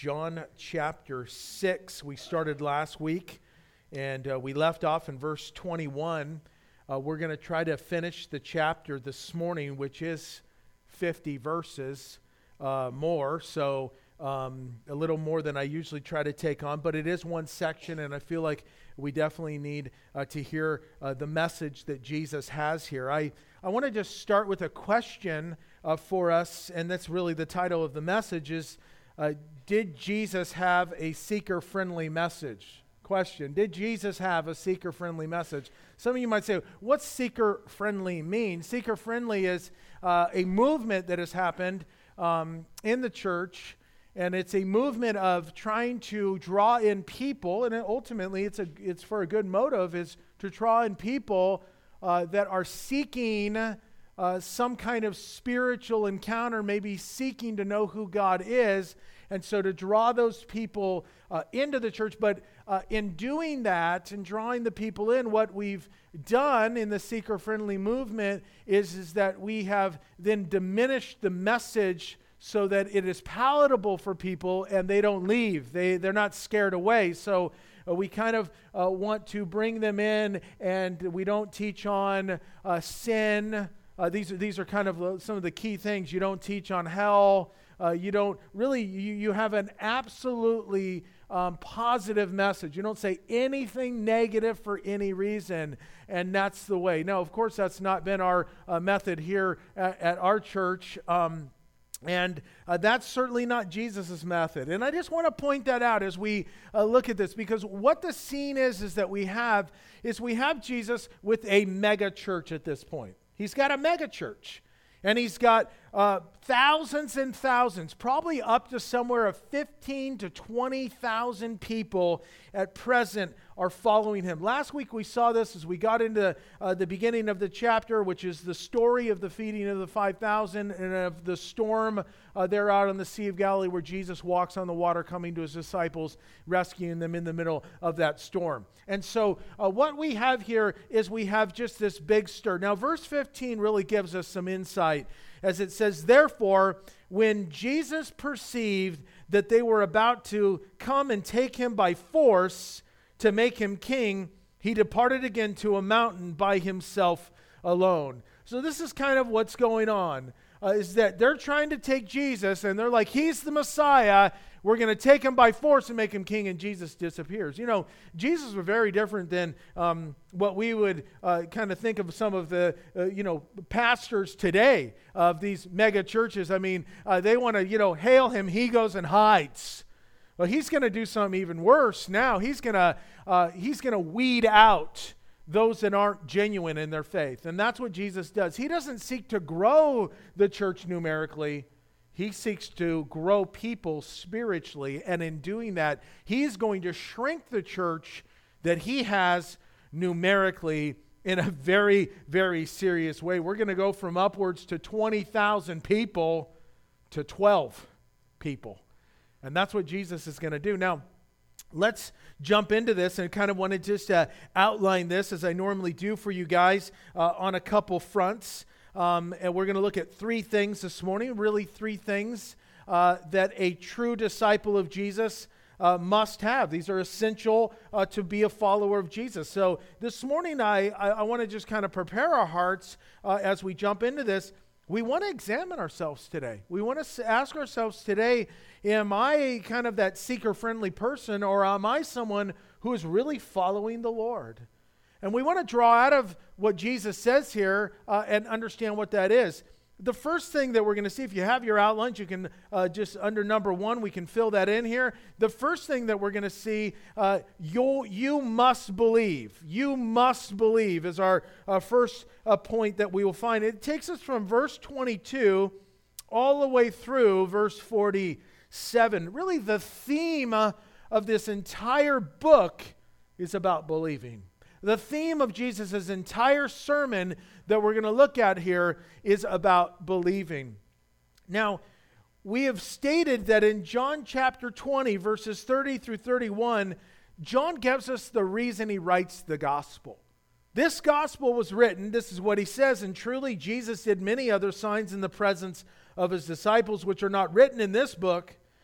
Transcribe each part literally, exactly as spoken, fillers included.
John chapter six. We started last week, and uh, we left off in verse twenty-one. Uh, we're going to try to finish the chapter this morning, which is fifty verses uh, more, so um, a little more than I usually try to take on, but it is one section, and I feel like we definitely need uh, to hear uh, the message that Jesus has here. I, I want to just start with a question uh, for us, and that's really the title of the message is, uh, did Jesus have a seeker-friendly message? Question, did Jesus have a seeker-friendly message? Some of you might say, what's seeker-friendly mean? Seeker-friendly is uh, a movement that has happened um, in the church, and it's a movement of trying to draw in people, and ultimately it's a it's for a good motive, is to draw in people uh, that are seeking uh, some kind of spiritual encounter, maybe seeking to know who God is, and so to draw those people uh, into the church. But uh, in doing that and drawing the people in, what we've done in the seeker-friendly movement is, is that we have then diminished the message so that it is palatable for people and they don't leave. They, they're not scared away. So uh, we kind of uh, want to bring them in, and we don't teach on uh, sin. Uh, these, are, these are kind of some of the key things. You don't teach on hell. Uh, you don't really, you, you have an absolutely um, positive message. You don't say anything negative for any reason, and that's the way. No, of course, that's not been our uh, method here at, at our church. Um, And uh, that's certainly not Jesus' method. And I just want to point that out as we uh, look at this, because what the scene is, is that we have, is we have Jesus with a mega church at this point. He's got a mega church. And he's got uh, thousands and thousands, probably up to somewhere of fifteen to twenty thousand people at present are following him. Last week we saw this as we got into uh, the beginning of the chapter, which is the story of the feeding of the five thousand and of the storm uh, there out on the Sea of Galilee, where Jesus walks on the water coming to his disciples, rescuing them in the middle of that storm. And so uh, what we have here is we have just this big stir. Now verse fifteen really gives us some insight, as it says, therefore, when Jesus perceived that they were about to come and take him by force to make him king, he departed again to a mountain by himself alone. So this is kind of what's going on, uh, is that they're trying to take Jesus, and they're like, he's the Messiah. We're going to take him by force and make him king, and Jesus disappears. You know, Jesus was very different than um, what we would uh, kind of think of some of the, uh, you know, pastors today of these mega churches. I mean, uh, they want to, you know, hail him. He goes and hides. Well, he's going to do something even worse now. He's going to uh, he's going to weed out those that aren't genuine in their faith. And that's what Jesus does. He doesn't seek to grow the church numerically. He seeks to grow people spiritually, and in doing that, he's going to shrink the church that he has numerically in a very, very serious way. We're going to go from upwards to twenty thousand people to twelve people. And that's what Jesus is going to do. Now, let's jump into this, and kind of want to just uh, outline this as I normally do for you guys uh, on a couple fronts. Um, and we're going to look at three things this morning, really three things uh, that a true disciple of Jesus uh, must have. These are essential uh, to be a follower of Jesus. So this morning, I, I, I want to just kind of prepare our hearts uh, as we jump into this. We want to examine ourselves today. We want to ask ourselves today, am I kind of that seeker-friendly person, or am I someone who is really following the Lord? And we want to draw out of what Jesus says here uh, and understand what that is. The first thing that we're going to see, if you have your outlines, you can uh, just under number one, we can fill that in here. The first thing that we're going to see, uh, you you must believe. You must believe is our uh, first uh, point that we will find. It takes us from verse twenty-two all the way through verse forty-seven. Really, the theme uh, of this entire book is about believing. The theme of Jesus' entire sermon that we're going to look at here is about believing. Now, we have stated that in John chapter twenty, verses thirty through thirty-one, John gives us the reason he writes the gospel. This gospel was written, this is what he says, and truly Jesus did many other signs in the presence of his disciples, which are not written in this book.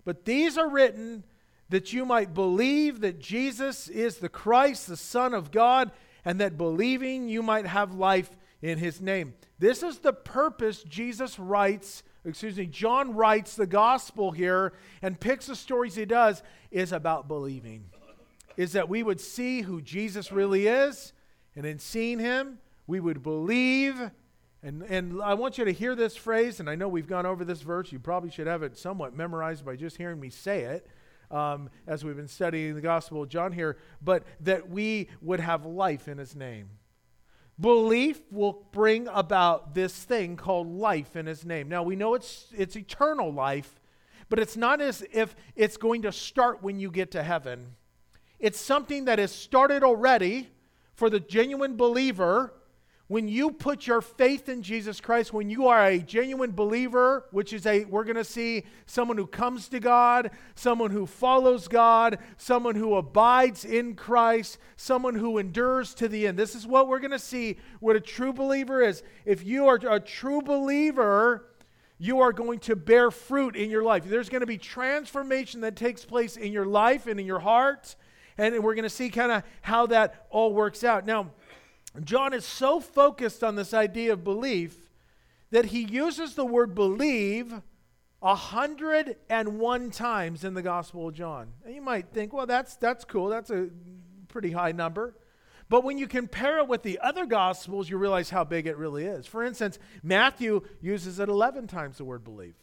But these are written that you might believe that Jesus is the Christ, the Son of God, and that believing you might have life in his name. This is the purpose Jesus writes, excuse me, John writes the gospel here and picks the stories he does, is about believing. Is that we would see who Jesus really is, and in seeing him, we would believe. And, and I want you to hear this phrase, and I know we've gone over this verse. You probably should have it somewhat memorized by just hearing me say it um, as we've been studying the Gospel of John here, but that we would have life in his name. Belief will bring about this thing called life in his name. Now, we know it's it's eternal life, but it's not as if it's going to start when you get to heaven. It's something that has started already for the genuine believer. When you put your faith in Jesus Christ, when you are a genuine believer, which is a, we're going to see someone who comes to God, someone who follows God, someone who abides in Christ, someone who endures to the end. This is what we're going to see what a true believer is. If you are a true believer, you are going to bear fruit in your life. There's going to be transformation that takes place in your life and in your heart, and we're going to see kind of how that all works out. Now, John is so focused on this idea of belief that he uses the word believe a hundred and one times in the Gospel of John. And you might think, well, that's that's cool. That's a pretty high number. But when you compare it with the other Gospels, you realize how big it really is. For instance, Matthew uses it eleven times, the word believe.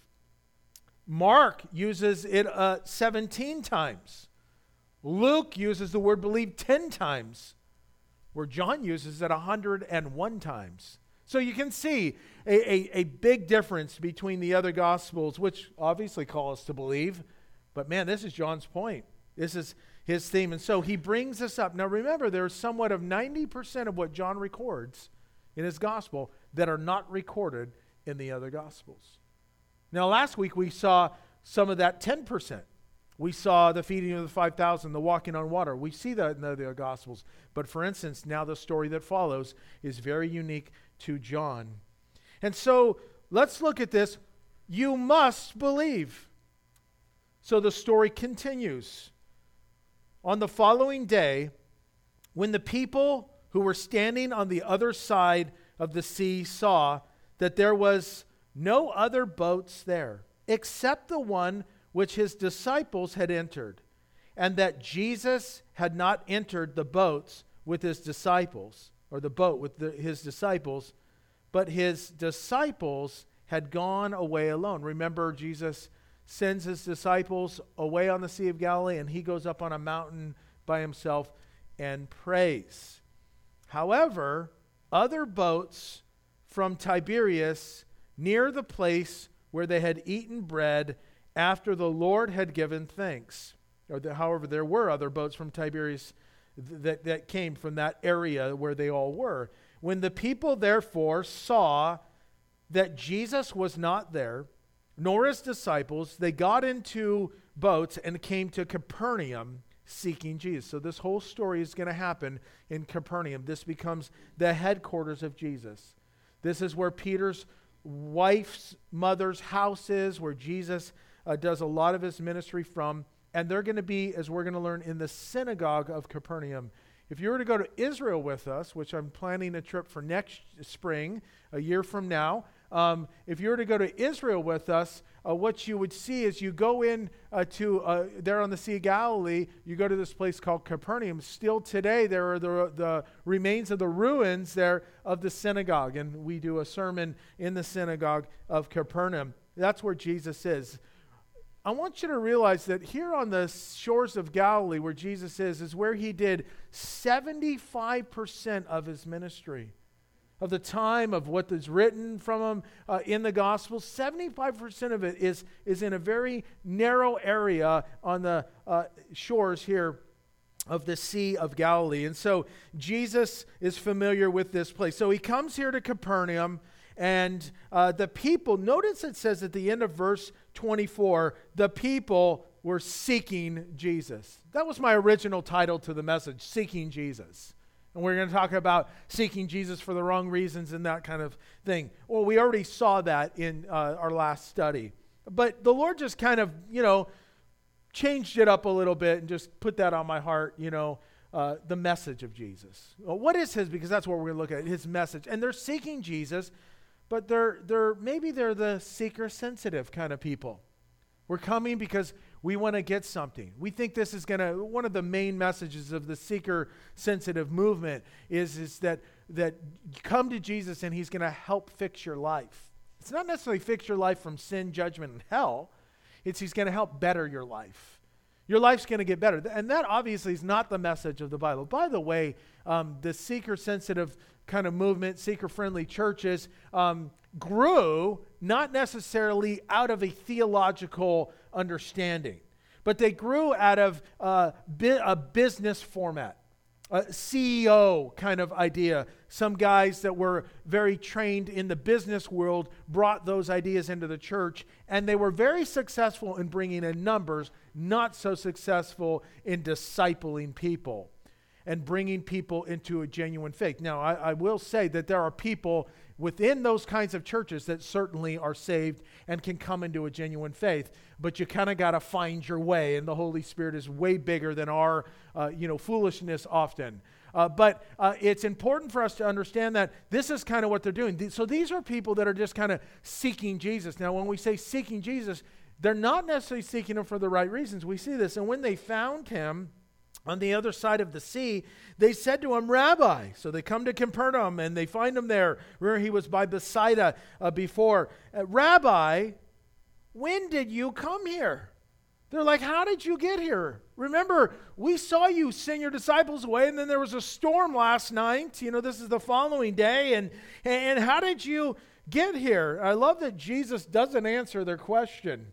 Mark uses it uh, seventeen times. Luke uses the word believe ten times. Where John uses it one hundred and one times. So you can see a, a, a big difference between the other Gospels, which obviously call us to believe. But man, this is John's point. This is his theme. And so he brings this up. Now remember, there's somewhat of ninety percent of what John records in his Gospel that are not recorded in the other Gospels. Now last week we saw some of that ten percent. We saw the feeding of the five thousand, the walking on water. We see that in the other Gospels. But for instance, now the story that follows is very unique to John. And so let's look at this. You must believe. So the story continues. On the following day, when the people who were standing on the other side of the sea saw that there was no other boats there, except the one which his disciples had entered, and that Jesus had not entered the boats with his disciples, or the boat with the, his disciples, but his disciples had gone away alone. Remember, Jesus sends his disciples away on the Sea of Galilee, and he goes up on a mountain by himself and prays. However, other boats from Tiberias near the place where they had eaten bread after the Lord had given thanks. Or the, however, there were other boats from Tiberias th- that, that came from that area where they all were. When the people therefore saw that Jesus was not there, nor his disciples, they got into boats and came to Capernaum seeking Jesus. So this whole story is going to happen in Capernaum. This becomes the headquarters of Jesus. This is where Peter's wife's mother's house is, where Jesus Uh, does a lot of his ministry from, and they're going to be, as we're going to learn, in the synagogue of Capernaum. If you were to go to Israel with us, which I'm planning a trip for next spring, a year from now, um, if you were to go to Israel with us, uh, what you would see is you go in uh, to, uh, there on the Sea of Galilee, you go to this place called Capernaum. Still today, there are the, the remains of the ruins there of the synagogue, and we do a sermon in the synagogue of Capernaum. That's where Jesus is. I want you to realize that here on the shores of Galilee, where Jesus is, is where he did seventy-five percent of his ministry. Of the time of what is written from him uh, in the Gospels, seventy-five percent of it is, is in a very narrow area on the uh, shores here of the Sea of Galilee. And so Jesus is familiar with this place. So he comes here to Capernaum. And uh, the people, notice it says at the end of verse twenty-four, the people were seeking Jesus. That was my original title to the message, Seeking Jesus. And we're going to talk about seeking Jesus for the wrong reasons and that kind of thing. Well, we already saw that in uh, our last study. But the Lord just kind of, you know, changed it up a little bit and just put that on my heart, you know, uh, the message of Jesus. Well, what is his? Because that's what we're going to look at, his message. And they're seeking Jesus, but they're they're maybe they're the seeker-sensitive kind of people. We're coming because we want to get something. We think this is going to, one of the main messages of the seeker-sensitive movement is, is that, that you come to Jesus and he's going to help fix your life. It's not necessarily fix your life from sin, judgment, and hell. It's he's going to help better your life. Your life's going to get better. And that obviously is not the message of the Bible. By the way, um, the seeker-sensitive kind of movement, seeker-friendly churches, um, grew not necessarily out of a theological understanding, but they grew out of uh, bi- a business format, a C E O kind of idea. Some guys that were very trained in the business world brought those ideas into the church, and they were very successful in bringing in numbers, not so successful in discipling people and bringing people into a genuine faith. Now, I, I will say that there are people within those kinds of churches that certainly are saved and can come into a genuine faith, but you kind of got to find your way, and the Holy Spirit is way bigger than our, uh, you know, foolishness often. Uh, but uh, it's important for us to understand that this is kind of what they're doing. So these are people that are just kind of seeking Jesus. Now, when we say seeking Jesus, they're not necessarily seeking him for the right reasons. We see this. And when they found him on the other side of the sea, they said to him, Rabbi. So they come to Capernaum and they find him there. Remember, he was by Bethsaida uh, before. Uh, Rabbi, when did you come here? They're like, how did you get here? Remember, we saw you send your disciples away, and then there was a storm last night. You know, this is the following day. And, and how did you get here? I love that Jesus doesn't answer their question.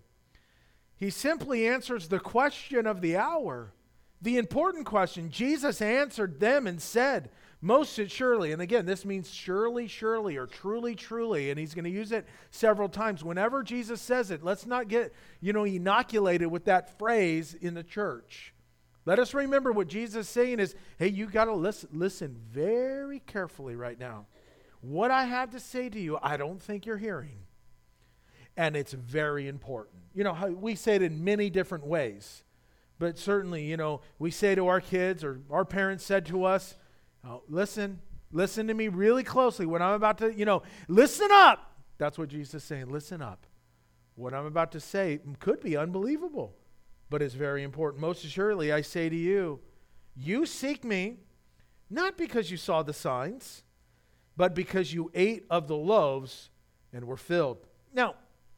He simply answers the question of the hour. The important question. Jesus answered them and said, most surely, and again, this means surely, surely, or truly, truly, and he's going to use it several times. Whenever Jesus says it, let's not get, you know, inoculated with that phrase in the church. Let us remember what Jesus is saying is, hey, you got to listen, listen very carefully right now. What I have to say to you, I don't think you're hearing. And it's very important. You know, how we say it in many different ways. But certainly, you know, we say to our kids, or our parents said to us, oh, listen, listen to me really closely. What I'm about to, you know, listen up. That's what Jesus is saying. Listen up. What I'm about to say could be unbelievable, but it's very important. Most assuredly, I say to you, you seek me, not because you saw the signs, but because you ate of the loaves and were filled. Now,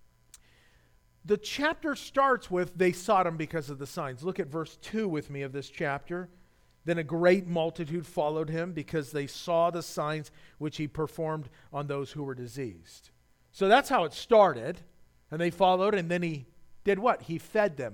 the chapter starts with, they sought him because of the signs. Look at verse two with me of this chapter. Then a great multitude followed him because they saw the signs which he performed on those who were diseased. So that's how it started. And they followed, and then he did what? He fed them.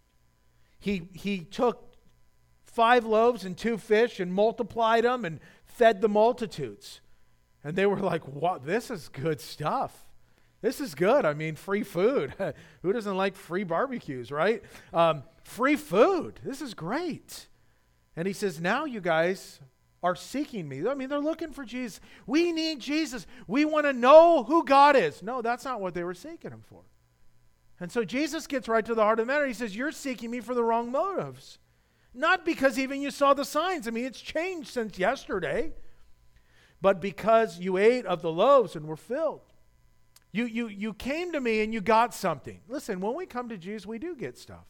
He, he took five loaves and two fish and multiplied them and fed the multitudes. And they were like, wow, this is good stuff. This is good. I mean, free food. Who doesn't like free barbecues, right? Um, free food. This is great. And he says, now you guys are seeking me. I mean, they're looking for Jesus. We need Jesus. We want to know who God is. No, that's not what they were seeking him for. And so Jesus gets right to the heart of the matter. He says, you're seeking me for the wrong motives. Not because even you saw the signs. I mean, it's changed since yesterday. But because you ate of the loaves and were filled. You, you, you came to me and you got something. Listen, when we come to Jesus, we do get stuff.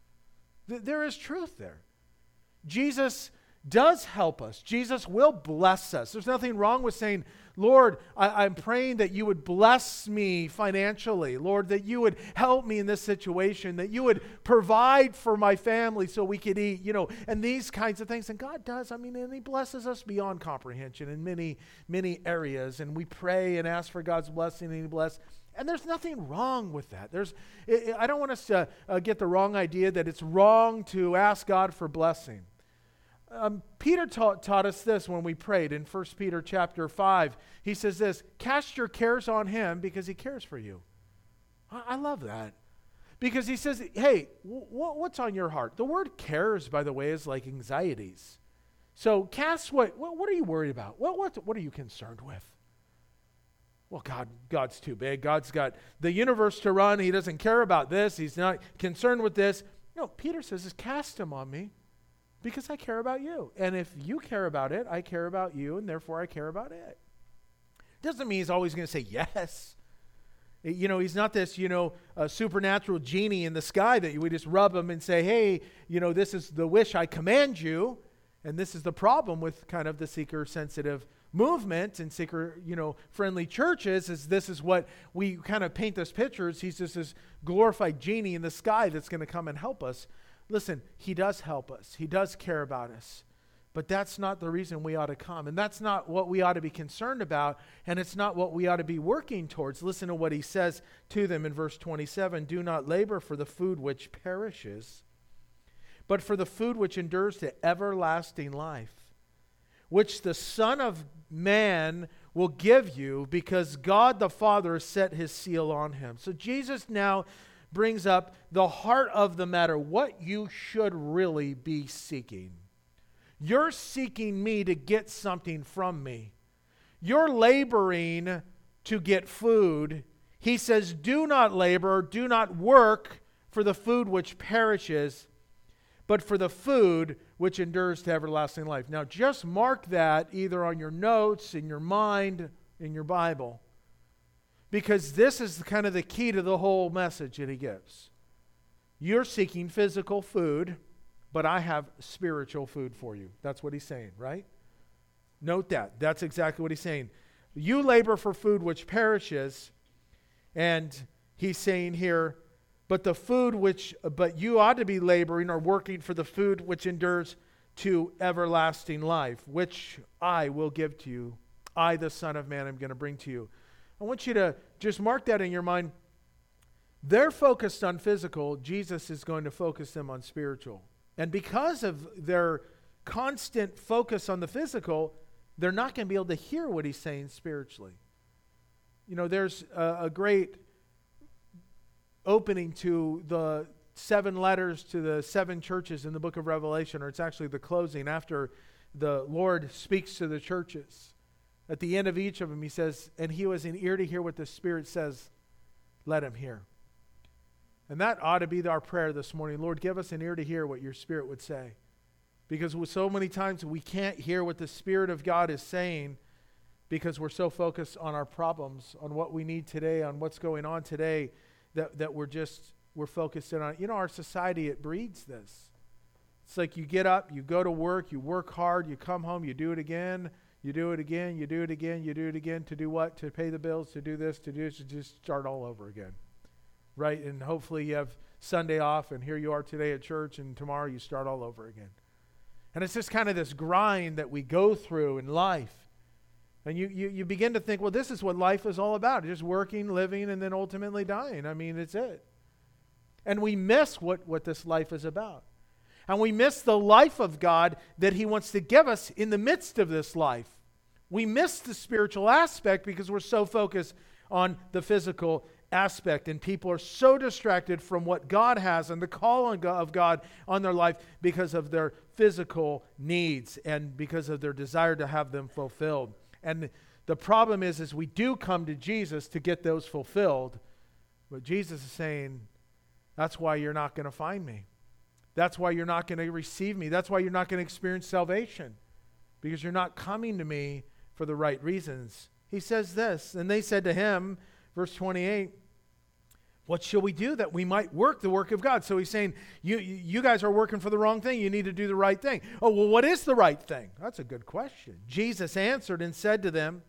Th- there is truth there. Jesus does help us. Jesus will bless us. There's nothing wrong with saying, Lord, I, I'm praying that you would bless me financially. Lord, that you would help me in this situation, that you would provide for my family so we could eat, you know, and these kinds of things. And God does. I mean, and he blesses us beyond comprehension in many, many areas. And we pray and ask for God's blessing, and he blesses. And there's nothing wrong with that. There's, I don't want us to uh, get the wrong idea that it's wrong to ask God for blessing. Um, Peter taught, taught us this when we prayed in First Peter chapter five. He says this, cast your cares on him because he cares for you. I, I love that. Because he says, hey, w- what's on your heart? The word cares, by the way, is like anxieties. So cast what, what, what are you worried about? What, what, what are you concerned with? Well, God, God's too big. God's got the universe to run. He doesn't care about this. He's not concerned with this. No, Peter says, is cast them on me because I care about you. And if you care about it, I care about you, and therefore I care about it. Doesn't mean he's always going to say yes. You know, he's not this, you know, uh, supernatural genie in the sky that we just rub him and say, hey, you know, this is the wish I command you. And this is the problem with kind of the seeker-sensitive movement and seeker, you know, friendly churches, is this is what we kind of paint this picture as he's just this glorified genie in the sky that's going to come and help us. Listen, he does help us. He does care about us. But that's not the reason we ought to come. And that's not what we ought to be concerned about. And it's not what we ought to be working towards. Listen to what he says to them in verse twenty-seven. Do not labor for the food which perishes, but for the food which endures to everlasting life, which the Son of Man will give you, because God the Father has set his seal on him. So Jesus now brings up the heart of the matter, what you should really be seeking. You're seeking me to get something from me. You're laboring to get food. He says, do not labor, do not work for the food which perishes, but for the food which endures to everlasting life. Now, just mark that either on your notes, in your mind, in your Bible, because this is kind of the key to the whole message that he gives. You're seeking physical food, but I have spiritual food for you. That's what he's saying, right? Note that. That's exactly what he's saying. You labor for food which perishes, and he's saying here, but the food which, but you ought to be laboring or working for the food which endures to everlasting life, which I will give to you. I, the Son of Man, am going to bring to you. I want you to just mark that in your mind. They're focused on physical. Jesus is going to focus them on spiritual. And because of their constant focus on the physical, they're not going to be able to hear what he's saying spiritually. You know, there's a, a great opening to the seven letters to the seven churches in the book of Revelation, or it's actually the closing after the Lord speaks to the churches. At the end of each of them, he says, and he who has an ear to hear what the Spirit says, let him hear. And that ought to be our prayer this morning. Lord, give us an ear to hear what your Spirit would say. Because so many times we can't hear what the Spirit of God is saying because we're so focused on our problems, on what we need today, on what's going on today, that, that we're just, we're focused in on. You know, our society, it breeds this. It's like you get up, you go to work, you work hard, you come home, you do it again, you do it again, you do it again, you do it again. To do what? To pay the bills, to do this, to do this, to just start all over again. Right? And hopefully you have Sunday off, and here you are today at church, and tomorrow you start all over again. And it's just kind of this grind that we go through in life. And you, you, you begin to think, well, this is what life is all about. Just working, living, and then ultimately dying. I mean, it's it. And we miss what, what this life is about. And we miss the life of God that he wants to give us in the midst of this life. We miss the spiritual aspect because we're so focused on the physical aspect, and people are so distracted from what God has and the call of God on their life because of their physical needs and because of their desire to have them fulfilled. And the problem is, is we do come to Jesus to get those fulfilled, but Jesus is saying, that's why you're not going to find me. That's why you're not going to receive me. That's why you're not going to experience salvation, because you're not coming to me for the right reasons. He says this, and they said to him, verse twenty-eight, what shall we do that we might work the work of God? So he's saying, you, you guys are working for the wrong thing. You need to do the right thing. Oh, well, what is the right thing? That's a good question. Jesus answered and said to them,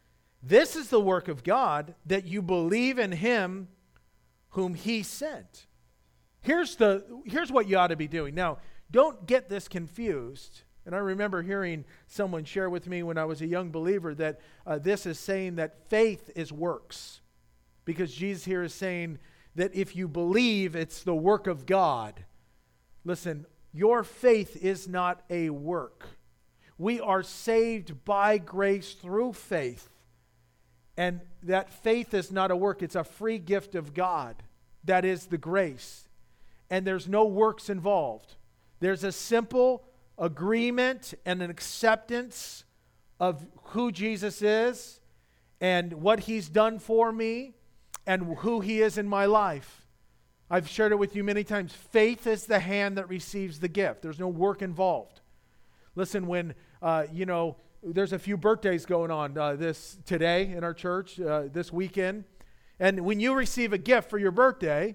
this is the work of God, that you believe in him whom he sent. Here's the here's what you ought to be doing. Now, don't get this confused. And I remember hearing someone share with me when I was a young believer that uh, this is saying that faith is works. Because Jesus here is saying that if you believe, it's the work of God. Listen, your faith is not a work. We are saved by grace through faith. And that faith is not a work. It's a free gift of God. That is the grace. And there's no works involved. There's a simple agreement and an acceptance of who Jesus is and what he's done for me and who he is in my life. I've shared it with you many times. Faith is the hand that receives the gift. There's no work involved. Listen, when, uh, you know, there's a few birthdays going on uh, this today in our church, uh, this weekend. And when you receive a gift for your birthday,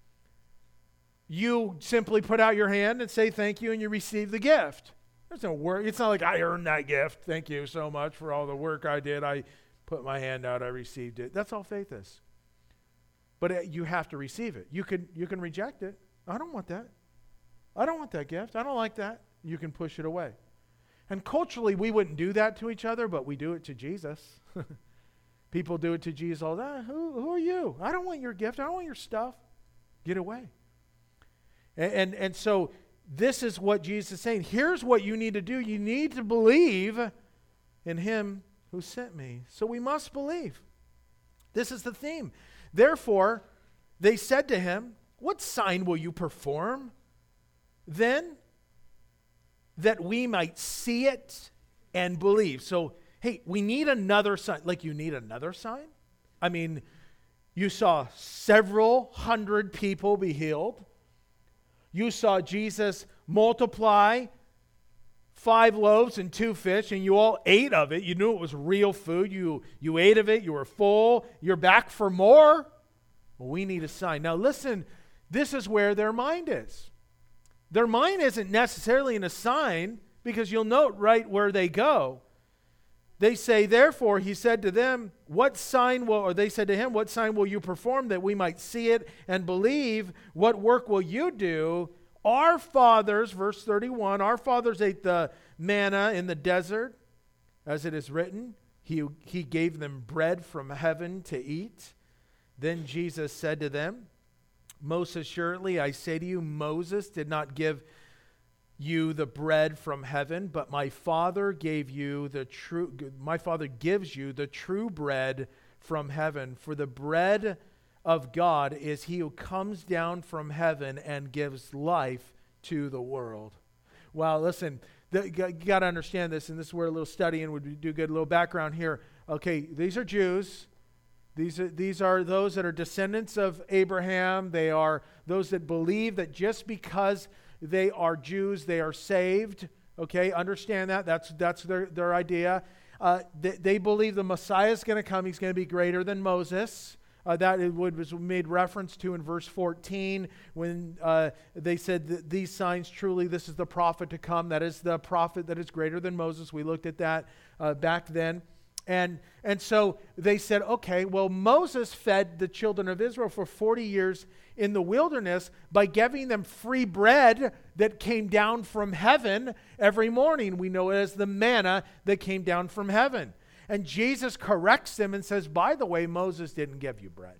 you simply put out your hand and say thank you, and you receive the gift. There's no work. It's not like I earned that gift. Thank you so much for all the work I did. I put my hand out. I received it. That's all faith is. But uh, you have to receive it. You can you can reject it. I don't want that. I don't want that gift. I don't like that. You can push it away. And culturally, we wouldn't do that to each other, but we do it to Jesus. People do it to Jesus all the time. Who, who are you? I don't want your gift. I don't want your stuff. Get away. And, and, and so this is what Jesus is saying. Here's what you need to do. You need to believe in him who sent me. So we must believe. This is the theme. Therefore, they said to him, what sign will you perform then that we might see it and believe? So, hey, we need another sign. Like, you need another sign? I mean, you saw several hundred people be healed. You saw Jesus multiply five loaves and two fish, and you all ate of it. You knew it was real food. You, you ate of it. You were full. You're back for more. Well, we need a sign. Now, listen, this is where their mind is. Their mind isn't necessarily in a sign, because you'll note right where they go. They say, therefore, he said to them, what sign will, or they said to him, what sign will you perform that we might see it and believe? What work will you do? Our fathers, verse thirty-one, our fathers ate the manna in the desert, as it is written. He, he gave them bread from heaven to eat. Then Jesus said to them, most assuredly, I say to you, Moses did not give you the bread from heaven, but my Father gave you the true, my Father gives you the true bread from heaven. For the bread of God is he who comes down from heaven and gives life to the world. Well, listen, the, you got to understand this, and this is where a little studying would do good. A little background here. Okay, these are Jews. These are, these are those that are descendants of Abraham. They are those that believe that just because they are Jews, they are saved. Okay, understand that. That's that's their, their idea. Uh, they, they believe the Messiah is going to come. He's going to be greater than Moses. Uh, that it would, was made reference to in verse fourteen when uh, they said that these signs, truly this is the prophet to come. That is the prophet that is greater than Moses. We looked at that uh, back then. And, and so they said, okay, well, Moses fed the children of Israel for forty years in the wilderness by giving them free bread that came down from heaven every morning. We know it as the manna that came down from heaven. And Jesus corrects them and says, by the way, Moses didn't give you bread.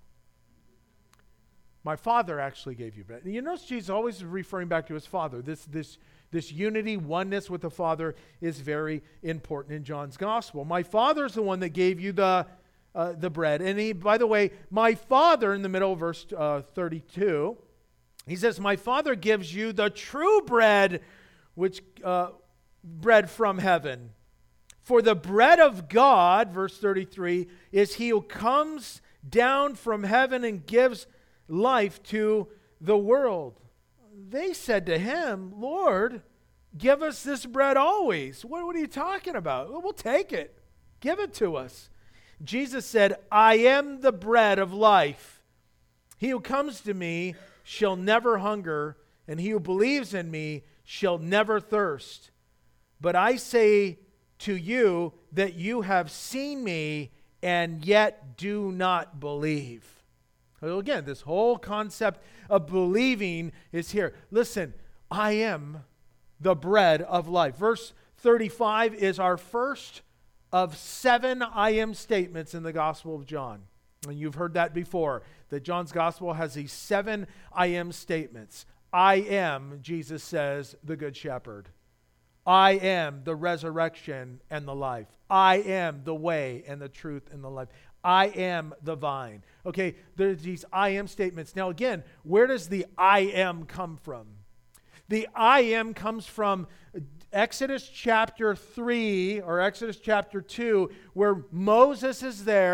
My Father actually gave you bread. And you notice Jesus always is referring back to his Father. This, this, this unity, oneness with the Father is very important in John's Gospel. My Father is the one that gave you the, uh, the bread. And he, by the way, my Father, in the middle of verse uh, thirty-two, he says, my Father gives you the true bread, which uh, bread from heaven. For the bread of God, verse thirty-three, is he who comes down from heaven and gives life to the world. They said to him, Lord, give us this bread always. What, what are you talking about? Well, we'll take it. Give it to us. Jesus said, I am the bread of life. He who comes to me shall never hunger, and he who believes in me shall never thirst. But I say to you that you have seen me and yet do not believe. Well, again, this whole concept of believing is here. Listen, I am the bread of life. Verse thirty-five is our first of seven I am statements in the Gospel of John. And you've heard that before, that John's Gospel has these seven I am statements. I am, Jesus says, the Good Shepherd. I am the resurrection and the life. I am the way and the truth and the life. I am the vine. Okay, there's these I am statements. Now again, where does the I am come from? The I am comes from Exodus chapter three or Exodus chapter two, where Moses is there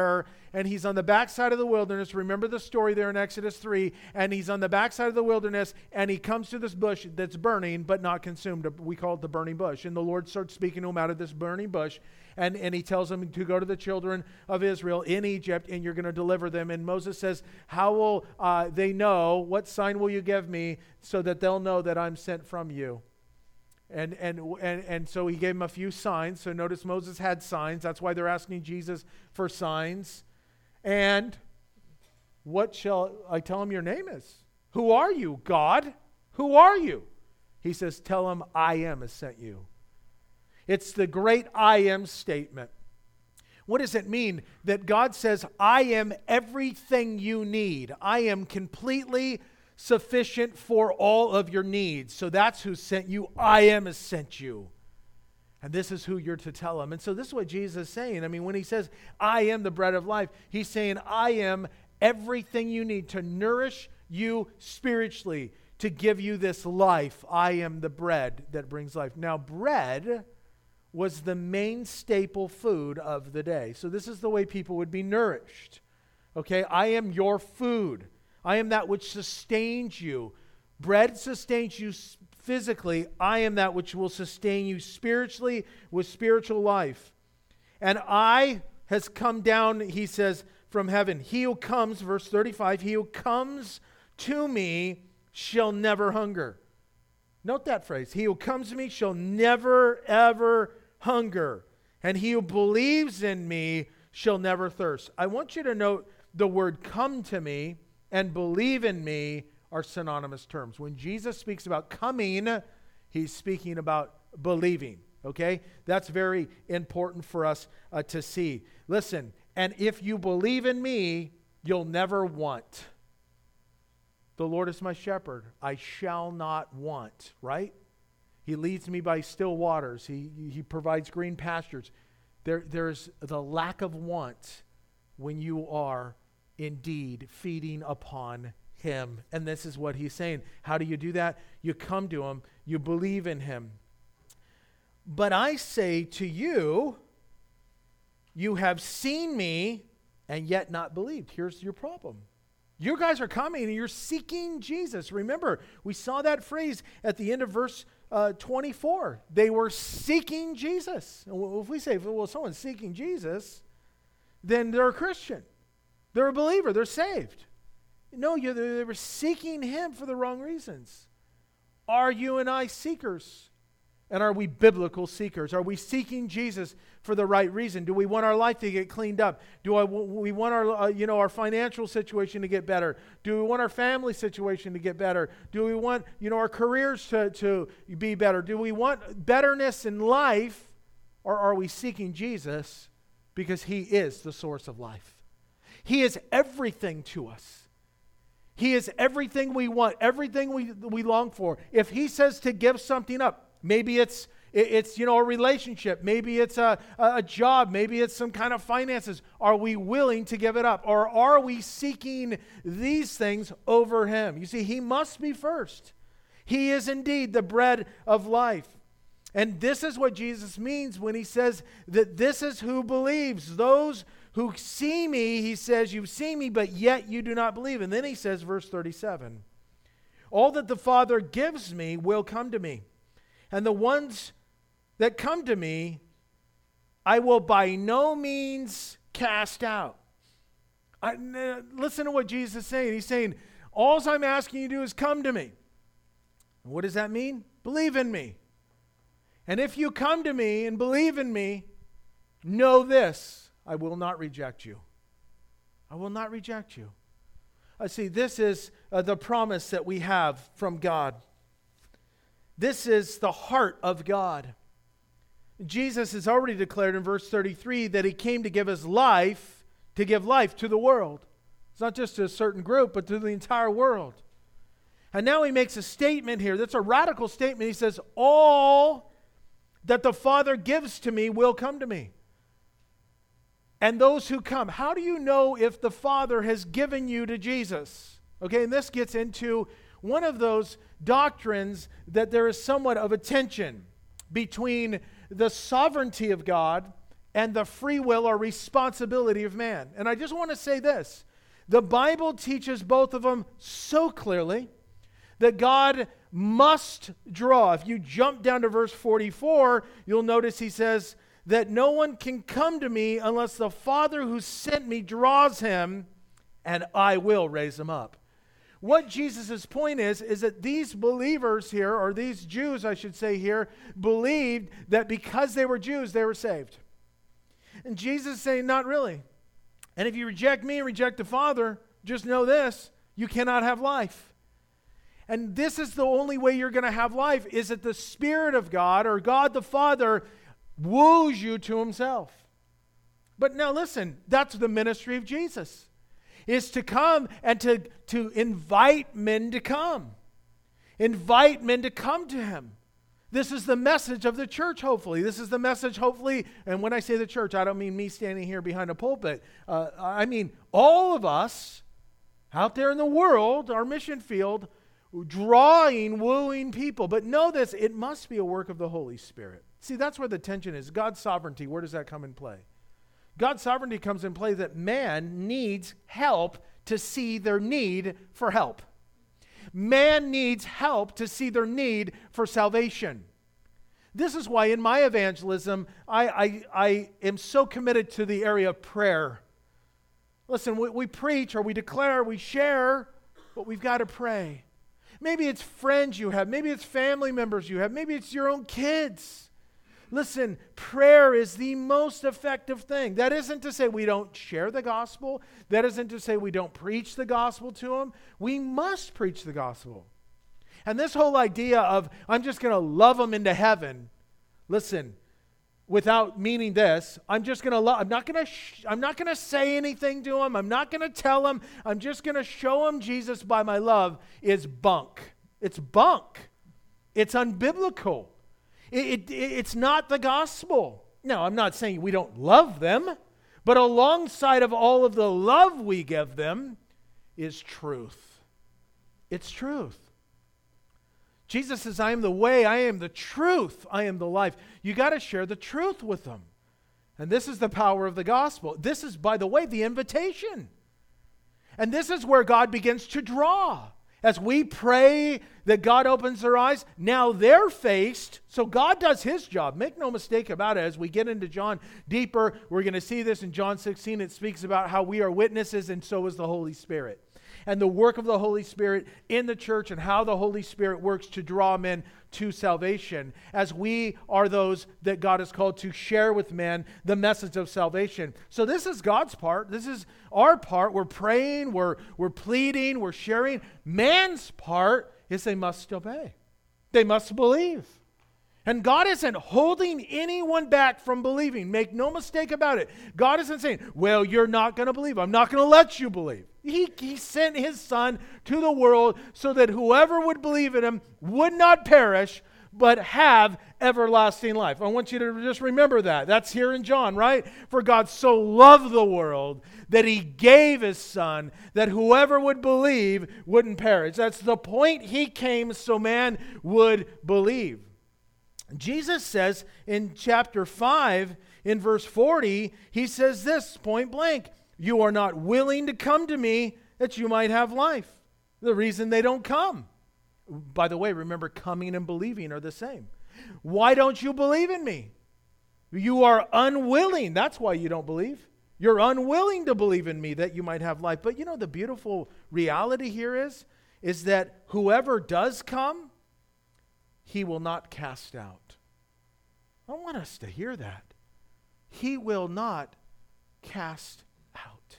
and he's on the backside of the wilderness. Remember the story there in Exodus three. And he's on the backside of the wilderness, and he comes to this bush that's burning but not consumed. We call it the burning bush. And the Lord starts speaking to him out of this burning bush. And, and he tells him to go to the children of Israel in Egypt, and you're going to deliver them. And Moses says, how will uh, they know? What sign will you give me so that they'll know that I'm sent from you? And, and, and, and so he gave him a few signs. So notice Moses had signs. That's why they're asking Jesus for signs. And what shall I tell him your name is? Who are you, God? Who are you? He says, tell him I am has sent you. It's the great I am statement. What does it mean? That God says, I am everything you need. I am completely sufficient for all of your needs. So that's who sent you. I am has sent you. And this is who you're to tell him. And so this is what Jesus is saying. I mean, when he says, I am the bread of life, he's saying, I am everything you need to nourish you spiritually, to give you this life. I am the bread that brings life. Now, bread was the main staple food of the day. So this is the way people would be nourished. Okay, I am your food. I am that which sustains you. Bread sustains you physically. I am that which will sustain you spiritually with spiritual life. And I has come down, he says, from heaven. He who comes, verse thirty-five, he who comes to me shall never hunger. Note that phrase. He who comes to me shall never, ever hunger. And he who believes in me shall never thirst. I want you to note the word come to me and believe in me are synonymous terms. When Jesus speaks about coming, he's speaking about believing. Okay? That's very important for us uh, to see. Listen, and if you believe in me, you'll never want. The Lord is my shepherd. I shall not want, right? He leads me by still waters. He, he provides green pastures. There, there's the lack of want when you are indeed feeding upon him. And this is what he's saying. How do you do that? You come to him. You believe in him. But I say to you, you have seen me and yet not believed. Here's your problem. You guys are coming and you're seeking Jesus. Remember, we saw that phrase at the end of verse uh, twenty-four. They were seeking Jesus. If we say, well, someone's seeking Jesus, then they're a Christian. They're a believer. They're saved. No, you, they were seeking him for the wrong reasons. Are you and I seekers? And are we biblical seekers? Are we seeking Jesus for the right reason? Do we want our life to get cleaned up? Do I, we want our, uh, you know, our financial situation to get better? Do we want our family situation to get better? Do we want, you know, our careers to, to be better? Do we want betterness in life? Or are we seeking Jesus because he is the source of life? He is everything to us. He is everything we want, everything we, we long for. If he says to give something up, maybe it's, it's you know, a relationship. Maybe it's a, a job. Maybe it's some kind of finances. Are we willing to give it up? Or are we seeking these things over him? You see, he must be first. He is indeed the bread of life. And this is what Jesus means when he says that this is who believes. Those who see me, he says, you've seen me, but yet you do not believe. And then he says, verse thirty-seven, all that the Father gives me will come to me. And the ones that come to me, I will by no means cast out. I, listen to what Jesus is saying. He's saying, all I'm asking you to do is come to me. What does that mean? Believe in me. And if you come to me and believe in me, know this, I will not reject you. I will not reject you. I see, this is uh, the promise that we have from God. This is the heart of God. Jesus has already declared in verse thirty-three that he came to give his life, to give life to the world. It's not just to a certain group, but to the entire world. And now he makes a statement here. That's a radical statement. He says, all that the Father gives to me will come to me. And those who come, how do you know if the Father has given you to Jesus? Okay, and this gets into one of those doctrines that there is somewhat of a tension between the sovereignty of God and the free will or responsibility of man. And I just want to say this. The Bible teaches both of them so clearly that God must draw. If you jump down to verse forty-four, you'll notice he says that no one can come to me unless the Father who sent me draws him, and I will raise him up. What Jesus' point is, is that these believers here, or these Jews, I should say here, believed that because they were Jews, they were saved. And Jesus is saying, not really. And if you reject me and reject the Father, just know this, you cannot have life. And this is the only way you're going to have life, is that the Spirit of God, or God the Father, woos you to himself. But now listen, that's the ministry of Jesus, is to come and to, to invite men to come. Invite men to come to him. This is the message of the church, hopefully. This is the message, hopefully, and when I say the church, I don't mean me standing here behind a pulpit. Uh, I mean all of us out there in the world, our mission field, drawing, wooing people. But know this, it must be a work of the Holy Spirit. See, that's where the tension is. God's sovereignty, where does that come in play? God's sovereignty comes in play that man needs help to see their need for help. Man needs help to see their need for salvation. This is why in my evangelism, I, I, I am so committed to the area of prayer. Listen, we, we preach or we declare, we share, but we've got to pray. Maybe it's friends you have. Maybe it's family members you have. Maybe it's your own kids. Listen, prayer is the most effective thing. That isn't to say we don't share the gospel. That isn't to say we don't preach the gospel to them. We must preach the gospel. And this whole idea of, I'm just going to love them into heaven, listen, without meaning this, I'm just going to love, I'm not going to, sh- I'm not going to say anything to them. I'm not going to tell them. I'm just going to show them Jesus by my love is bunk. It's bunk. It's unbiblical. It, it, it's not the gospel. Now, I'm not saying we don't love them, but alongside of all of the love we give them is truth. It's truth. Jesus says, I am the way, I am the truth, I am the life. You got to share the truth with them. And this is the power of the gospel. This is, by the way, the invitation. And this is where God begins to draw. As we pray that God opens their eyes, now they're faced, so God does his job. Make no mistake about it. As we get into John deeper, we're going to see this in John sixteen. It speaks about how we are witnesses, and so is the Holy Spirit. And the work of the Holy Spirit in the church and how the Holy Spirit works to draw men to salvation, as we are those that God has called to share with men the message of salvation. So this is God's part. This is our part. We're praying, we're, we're pleading, we're sharing. Man's part is they must obey. They must believe. And God isn't holding anyone back from believing. Make no mistake about it. God isn't saying, well, you're not going to believe. I'm not going to let you believe. He, he sent his Son to the world so that whoever would believe in him would not perish, but have everlasting life. I want you to just remember that. That's here in John, right? For God so loved the world that he gave his Son, that whoever would believe wouldn't perish. That's the point. He came so man would believe. Jesus says in chapter five, in verse forty, he says this, point blank, you are not willing to come to me that you might have life. The reason they don't come. By the way, remember, coming and believing are the same. Why don't you believe in me? You are unwilling. That's why you don't believe. You're unwilling to believe in me that you might have life. But you know, the beautiful reality here is, is that whoever does come, he will not cast out. I want us to hear that. He will not cast out.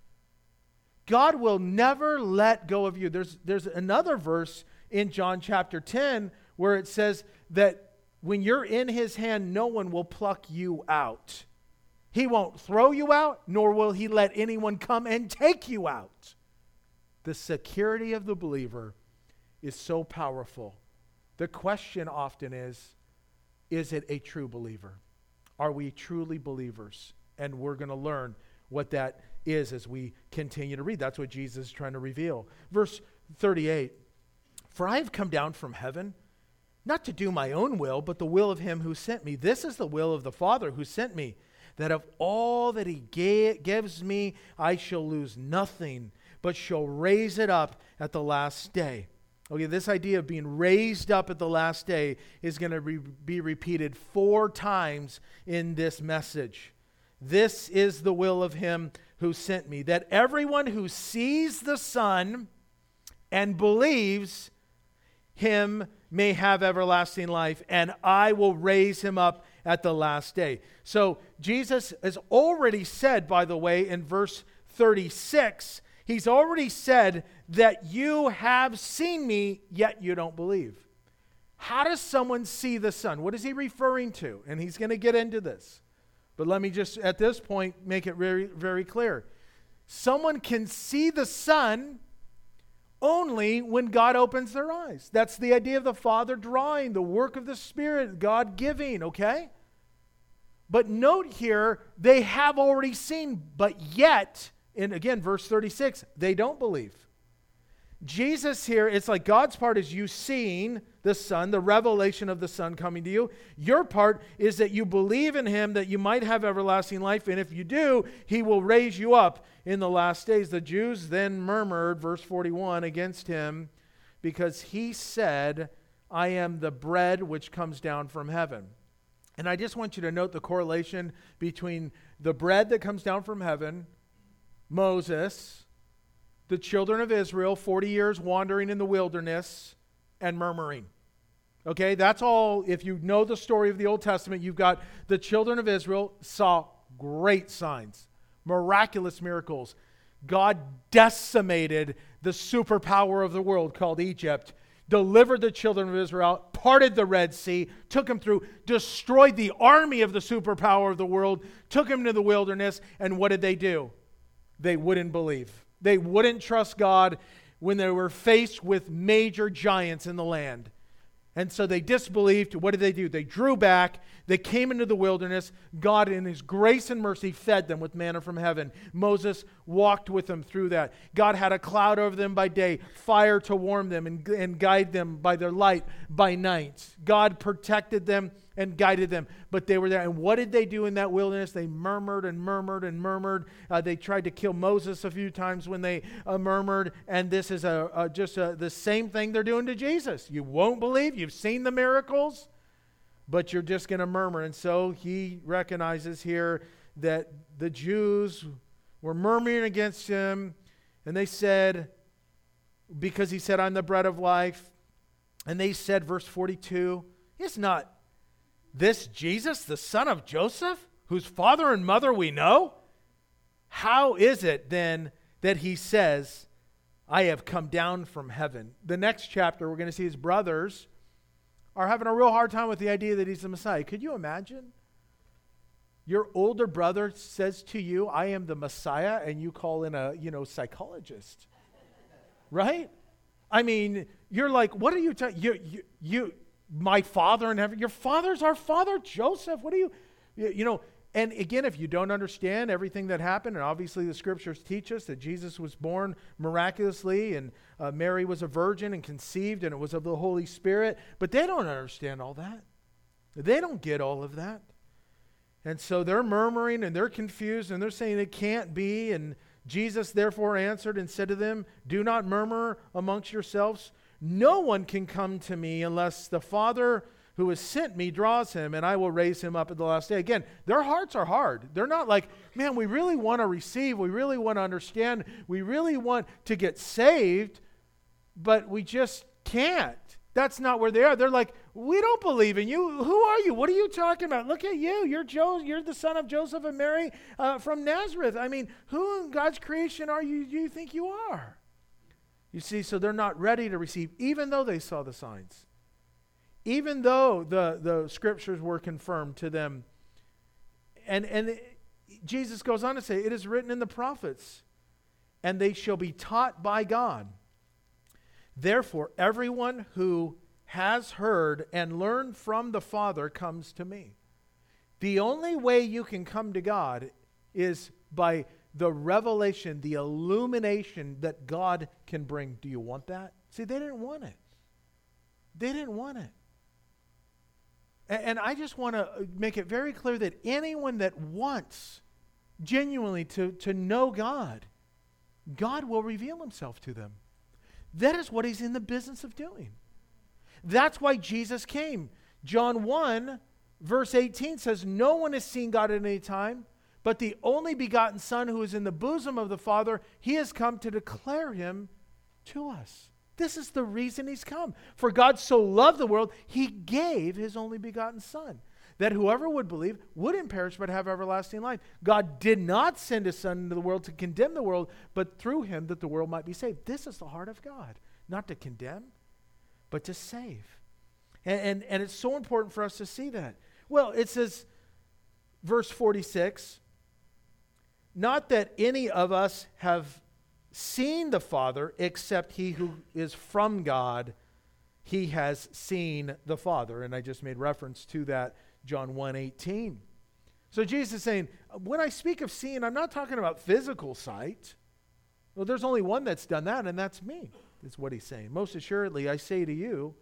God will never let go of you. There's, there's another verse in John chapter ten where it says that when you're in his hand, no one will pluck you out. He won't throw you out, nor will he let anyone come and take you out. The security of the believer is so powerful. The question often is, is it a true believer? Are we truly believers? And we're going to learn what that is as we continue to read. That's what Jesus is trying to reveal. Verse thirty-eight, for I have come down from heaven, not to do my own will, but the will of him who sent me. This is the will of the Father who sent me, that of all that he ga- gives me, I shall lose nothing, but shall raise it up at the last day. Okay, this idea of being raised up at the last day is going to re- be repeated four times in this message. This is the will of him who sent me, that everyone who sees the Son and believes him may have everlasting life, and I will raise him up at the last day. So Jesus has already said, by the way, in verse thirty-six, he's already said that you have seen me, yet you don't believe. How does someone see the Son? What is he referring to? And he's going to get into this. But let me just, at this point, make it very, very clear. Someone can see the Son only when God opens their eyes. That's the idea of the Father drawing, the work of the Spirit, God giving, okay? But note here, they have already seen, but yet, and again, verse thirty-six, they don't believe. Jesus here, it's like God's part is you seeing the Son, the revelation of the Son coming to you. Your part is that you believe in him, that you might have everlasting life, and if you do, he will raise you up in the last days. The Jews then murmured, verse forty-one, against him, because he said, I am the bread which comes down from heaven. And I just want you to note the correlation between the bread that comes down from heaven, Moses, the children of Israel, forty years wandering in the wilderness, and murmuring. Okay, that's all. If you know the story of the Old Testament, you've got the children of Israel saw great signs, miraculous miracles. God decimated the superpower of the world called Egypt, delivered the children of Israel, parted the Red Sea, took them through, destroyed the army of the superpower of the world, took them to the wilderness, and what did they do? They wouldn't believe. They wouldn't trust God when they were faced with major giants in the land. And so they disbelieved. What did they do? They drew back. They came into the wilderness. God, in his grace and mercy, fed them with manna from heaven. Moses walked with them through that. God had a cloud over them by day, fire to warm them and, and guide them by their light by night. God protected them and guided them, but they were there. And what did they do in that wilderness? They murmured and murmured and murmured. Uh, they tried to kill Moses a few times when they uh, murmured, and this is a, a just a, the same thing they're doing to Jesus. You won't believe. You've seen the miracles, but you're just going to murmur. And so he recognizes here that the Jews were murmuring against him, and they said, because he said, I'm the bread of life, and they said, verse forty-two, it's not this Jesus, the son of Joseph, whose father and mother we know? How is it then that he says, I have come down from heaven? The next chapter, we're going to see his brothers are having a real hard time with the idea that he's the Messiah. Could you imagine? Your older brother says to you, I am the Messiah, and you call in a, you know, psychologist. Right? I mean, you're like, what are you talking? You, you, you, my father in heaven. Your father's our father, Joseph. What are you, you, you know, and again, if you don't understand everything that happened, and obviously the scriptures teach us that Jesus was born miraculously, and uh, Mary was a virgin and conceived, and it was of the Holy Spirit, but they don't understand all that. They don't get all of that. And so they're murmuring, and they're confused, and they're saying it can't be, and Jesus therefore answered and said to them, do not murmur amongst yourselves. No one can come to me unless the Father who has sent me draws him, and I will raise him up at the last day. Again, their hearts are hard. They're not like, man, we really want to receive. We really want to understand. We really want to get saved, but we just can't. That's not where they are. They're like, we don't believe in you. Who are you? What are you talking about? Look at you. You're Jo- You're the son of Joseph and Mary uh, from Nazareth. I mean, who in God's creation are you? Do you think you are? You see, so they're not ready to receive, even though they saw the signs. Even though the, the scriptures were confirmed to them. And, and it, Jesus goes on to say, it is written in the prophets, and they shall be taught by God. Therefore, everyone who has heard and learned from the Father comes to me. The only way you can come to God is by the revelation, the illumination that God can bring. Do you want that? See, they didn't want it. They didn't want it. And, and I just want to make it very clear that anyone that wants genuinely to, to know God, God will reveal himself to them. That is what he's in the business of doing. That's why Jesus came. John one, verse eighteen says, no one has seen God at any time, but the only begotten Son who is in the bosom of the Father, he has come to declare him to us. This is the reason he's come. For God so loved the world, he gave his only begotten Son, that whoever would believe wouldn't perish but have everlasting life. God did not send his Son into the world to condemn the world, but through him that the world might be saved. This is the heart of God, not to condemn, but to save. And, and, and it's so important for us to see that. Well, it says, verse forty-six, not that any of us have seen the Father except he who is from God, he has seen the Father. And I just made reference to that, John one eighteen. So Jesus is saying, when I speak of seeing, I'm not talking about physical sight. Well, there's only one that's done that, and that's me. That's what he's saying. Most assuredly, I say to you,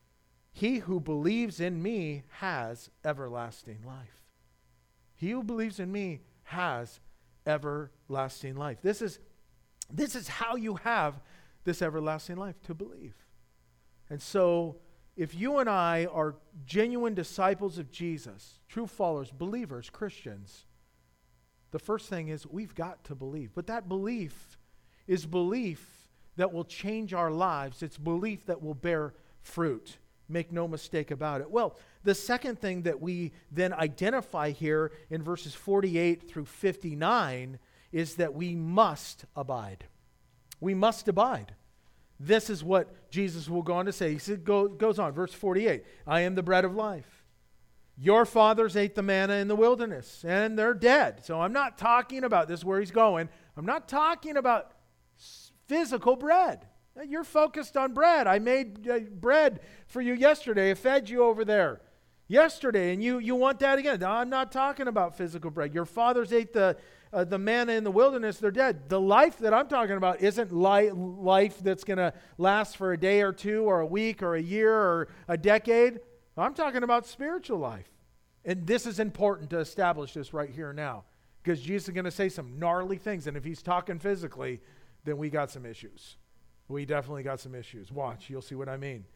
he who believes in me has everlasting life. He who believes in me has everlasting life. This is, this is how you have this everlasting life, to believe. And so, if you and I are genuine disciples of Jesus, true followers, believers, Christians, the first thing is we've got to believe. But that belief is belief that will change our lives. It's belief that will bear fruit. Make no mistake about it. Well, the second thing that we then identify here in verses forty-eight through fifty-nine is that we must abide. We must abide. This is what Jesus will go on to say. He said, go, goes on, verse forty-eight, I am the bread of life. Your fathers ate the manna in the wilderness, and they're dead. So I'm not talking about, this is where he's going, I'm not talking about physical bread. You're focused on bread. I made uh, bread for you yesterday. I fed you over there yesterday, and you, you want that again. No, I'm not talking about physical bread. Your fathers ate the uh, the manna in the wilderness. They're dead. The life that I'm talking about isn't li- life that's going to last for a day or two or a week or a year or a decade. I'm talking about spiritual life. And this is important to establish this right here now, because Jesus is going to say some gnarly things. And if he's talking physically, then we got some issues. We definitely got some issues. Watch, you'll see what I mean.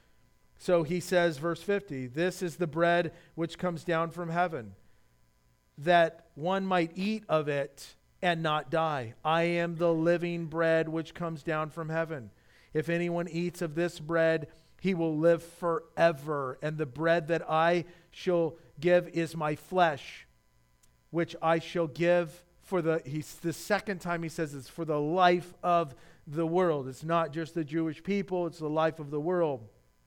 So he says, verse fifty, this is the bread which comes down from heaven, that one might eat of it and not die. I am the living bread which comes down from heaven. If anyone eats of this bread, he will live forever. And the bread that I shall give is my flesh, which I shall give for the, he's, the second time he says it's for the life of the world. It's not just the Jewish people, it's the life of the world.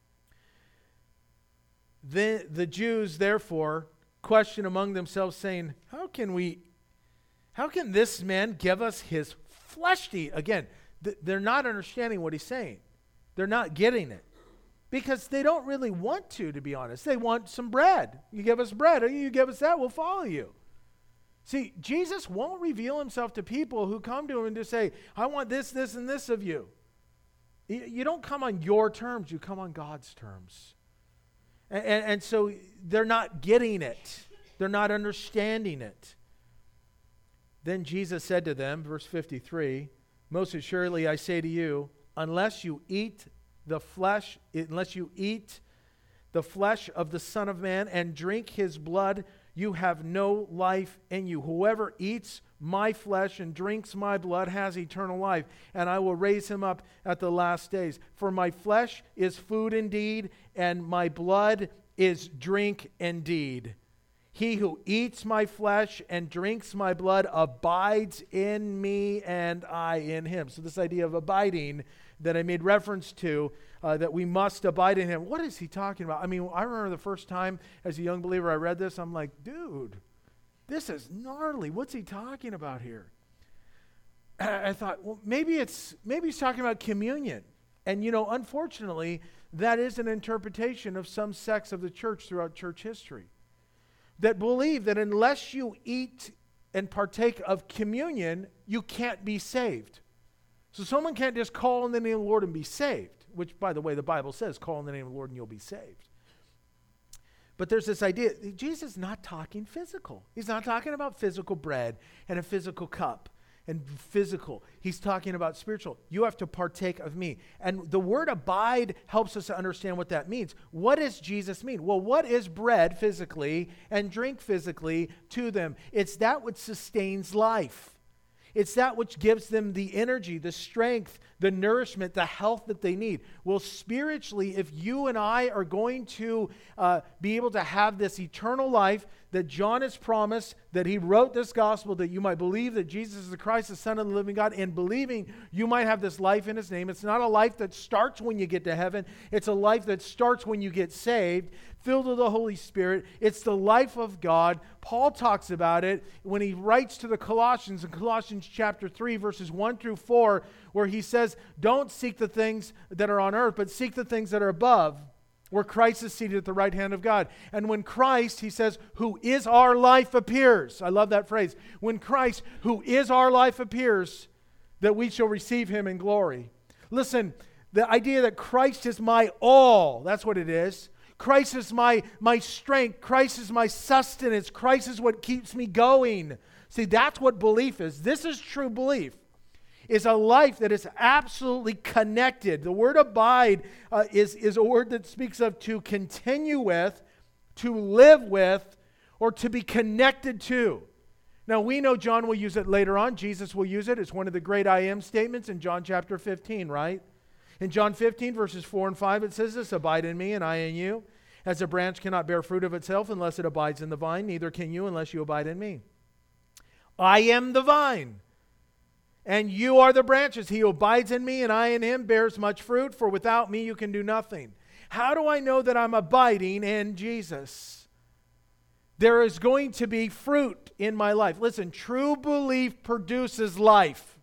The, the Jews, therefore, question among themselves, saying, How can we, how can this man give us his flesh to eat? Again, th- they're not understanding what he's saying. They're not getting it. Because they don't really want to, to be honest. They want some bread. You give us bread, or you give us that, we'll follow you. See, Jesus won't reveal himself to people who come to him and just say, I want this, this, and this of you. You don't come on your terms, you come on God's terms. And, and, and so they're not getting it. They're not understanding it. Then Jesus said to them, verse fifty-three, most assuredly I say to you, unless you eat the flesh, unless you eat the flesh of the Son of Man and drink his blood, you have no life in you. Whoever eats my flesh and drinks my blood has eternal life, and I will raise him up at the last days. For my flesh is food indeed, and my blood is drink indeed. He who eats my flesh and drinks my blood abides in me, and I in him. So this idea of abiding that I made reference to, uh, that we must abide in him. What is he talking about? I mean, I remember the first time as a young believer I read this, I'm like, dude, this is gnarly. What's he talking about here? I thought, well, maybe it's maybe he's talking about communion. And, you know, unfortunately, that is an interpretation of some sects of the church throughout church history that believe that unless you eat and partake of communion, you can't be saved. So someone can't just call on the name of the Lord and be saved, which, by the way, the Bible says, call on the name of the Lord and you'll be saved. But there's this idea, Jesus is not talking physical. He's not talking about physical bread and a physical cup and physical. He's talking about spiritual. You have to partake of me. And the word abide helps us to understand what that means. What does Jesus mean? Well, what is bread physically and drink physically to them? It's that which sustains life. It's that which gives them the energy, the strength, the nourishment, the health that they need. Well, spiritually, if you and I are going to uh, be able to have this eternal life that John has promised, that he wrote this gospel, that you might believe that Jesus is the Christ, the Son of the living God, and believing you might have this life in his name. It's not a life that starts when you get to heaven. It's a life that starts when you get saved, filled with the Holy Spirit. It's the life of God. Paul talks about it when he writes to the Colossians in Colossians chapter three, verses one through four, where he says, don't seek the things that are on earth, but seek the things that are above, where Christ is seated at the right hand of God. And when Christ, he says, who is our life appears. I love that phrase. When Christ, who is our life appears, that we shall receive him in glory. Listen, the idea that Christ is my all, that's what it is. Christ is my, my strength. Christ is my sustenance. Christ is what keeps me going. See, that's what belief is. This is true belief. Is a life that is absolutely connected. The word abide uh, is, is a word that speaks of to continue with, to live with, or to be connected to. Now, we know John will use it later on. Jesus will use it. It's one of the great I am statements in John chapter fifteen, right? In John fifteen, verses four and five, it says this, abide in me and I in you. As a branch cannot bear fruit of itself unless it abides in the vine, neither can you unless you abide in me. I am the vine, and you are the branches. He who abides in me and I in him bears much fruit, for without me you can do nothing. How do I know that I'm abiding in Jesus? There is going to be fruit in my life. Listen, true belief produces life.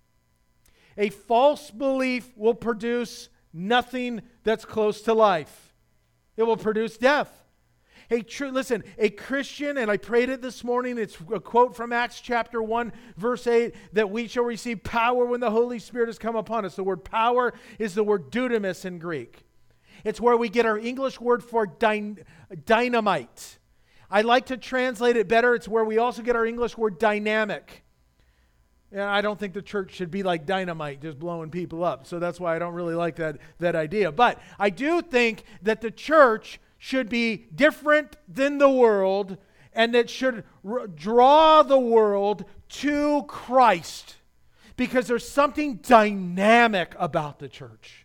A false belief will produce nothing that's close to life. It will produce death. A true, listen, a Christian, and I prayed it this morning, it's a quote from Acts chapter one, verse eight, that we shall receive power when the Holy Spirit has come upon us. The word power is the word dunamis in Greek. It's where we get our English word for dy- dynamite. I like to translate it better. It's where we also get our English word dynamic. And I don't think the church should be like dynamite, just blowing people up. So that's why I don't really like that, that idea. But I do think that the church should be different than the world, and that should r- draw the world to Christ, because there's something dynamic about the church.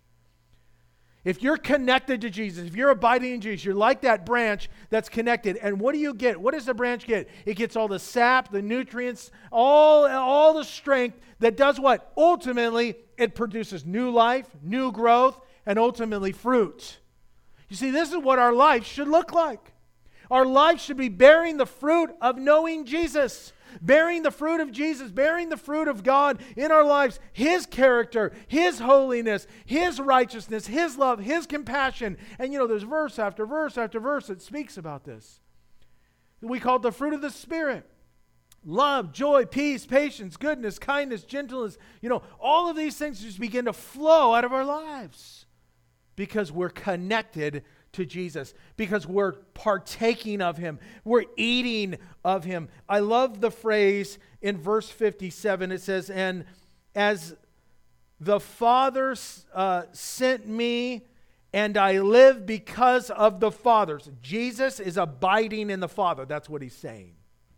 If you're connected to Jesus, if you're abiding in Jesus, you're like that branch that's connected. And what do you get? What does the branch get? It gets all the sap, the nutrients, all, all the strength that does what? Ultimately, it produces new life, new growth, and ultimately fruit. You see, this is what our life should look like. Our life should be bearing the fruit of knowing Jesus, bearing the fruit of Jesus, bearing the fruit of God in our lives, His character, His holiness, His righteousness, His love, His compassion. And you know, there's verse after verse after verse that speaks about this. We call it the fruit of the Spirit. Love, joy, peace, patience, goodness, kindness, gentleness. You know, all of these things just begin to flow out of our lives. Because we're connected to Jesus. Because we're partaking of Him. We're eating of Him. I love the phrase in verse fifty-seven. It says, and as the Father uh, sent me, and I live because of the Father. Jesus is abiding in the Father. That's what He's saying.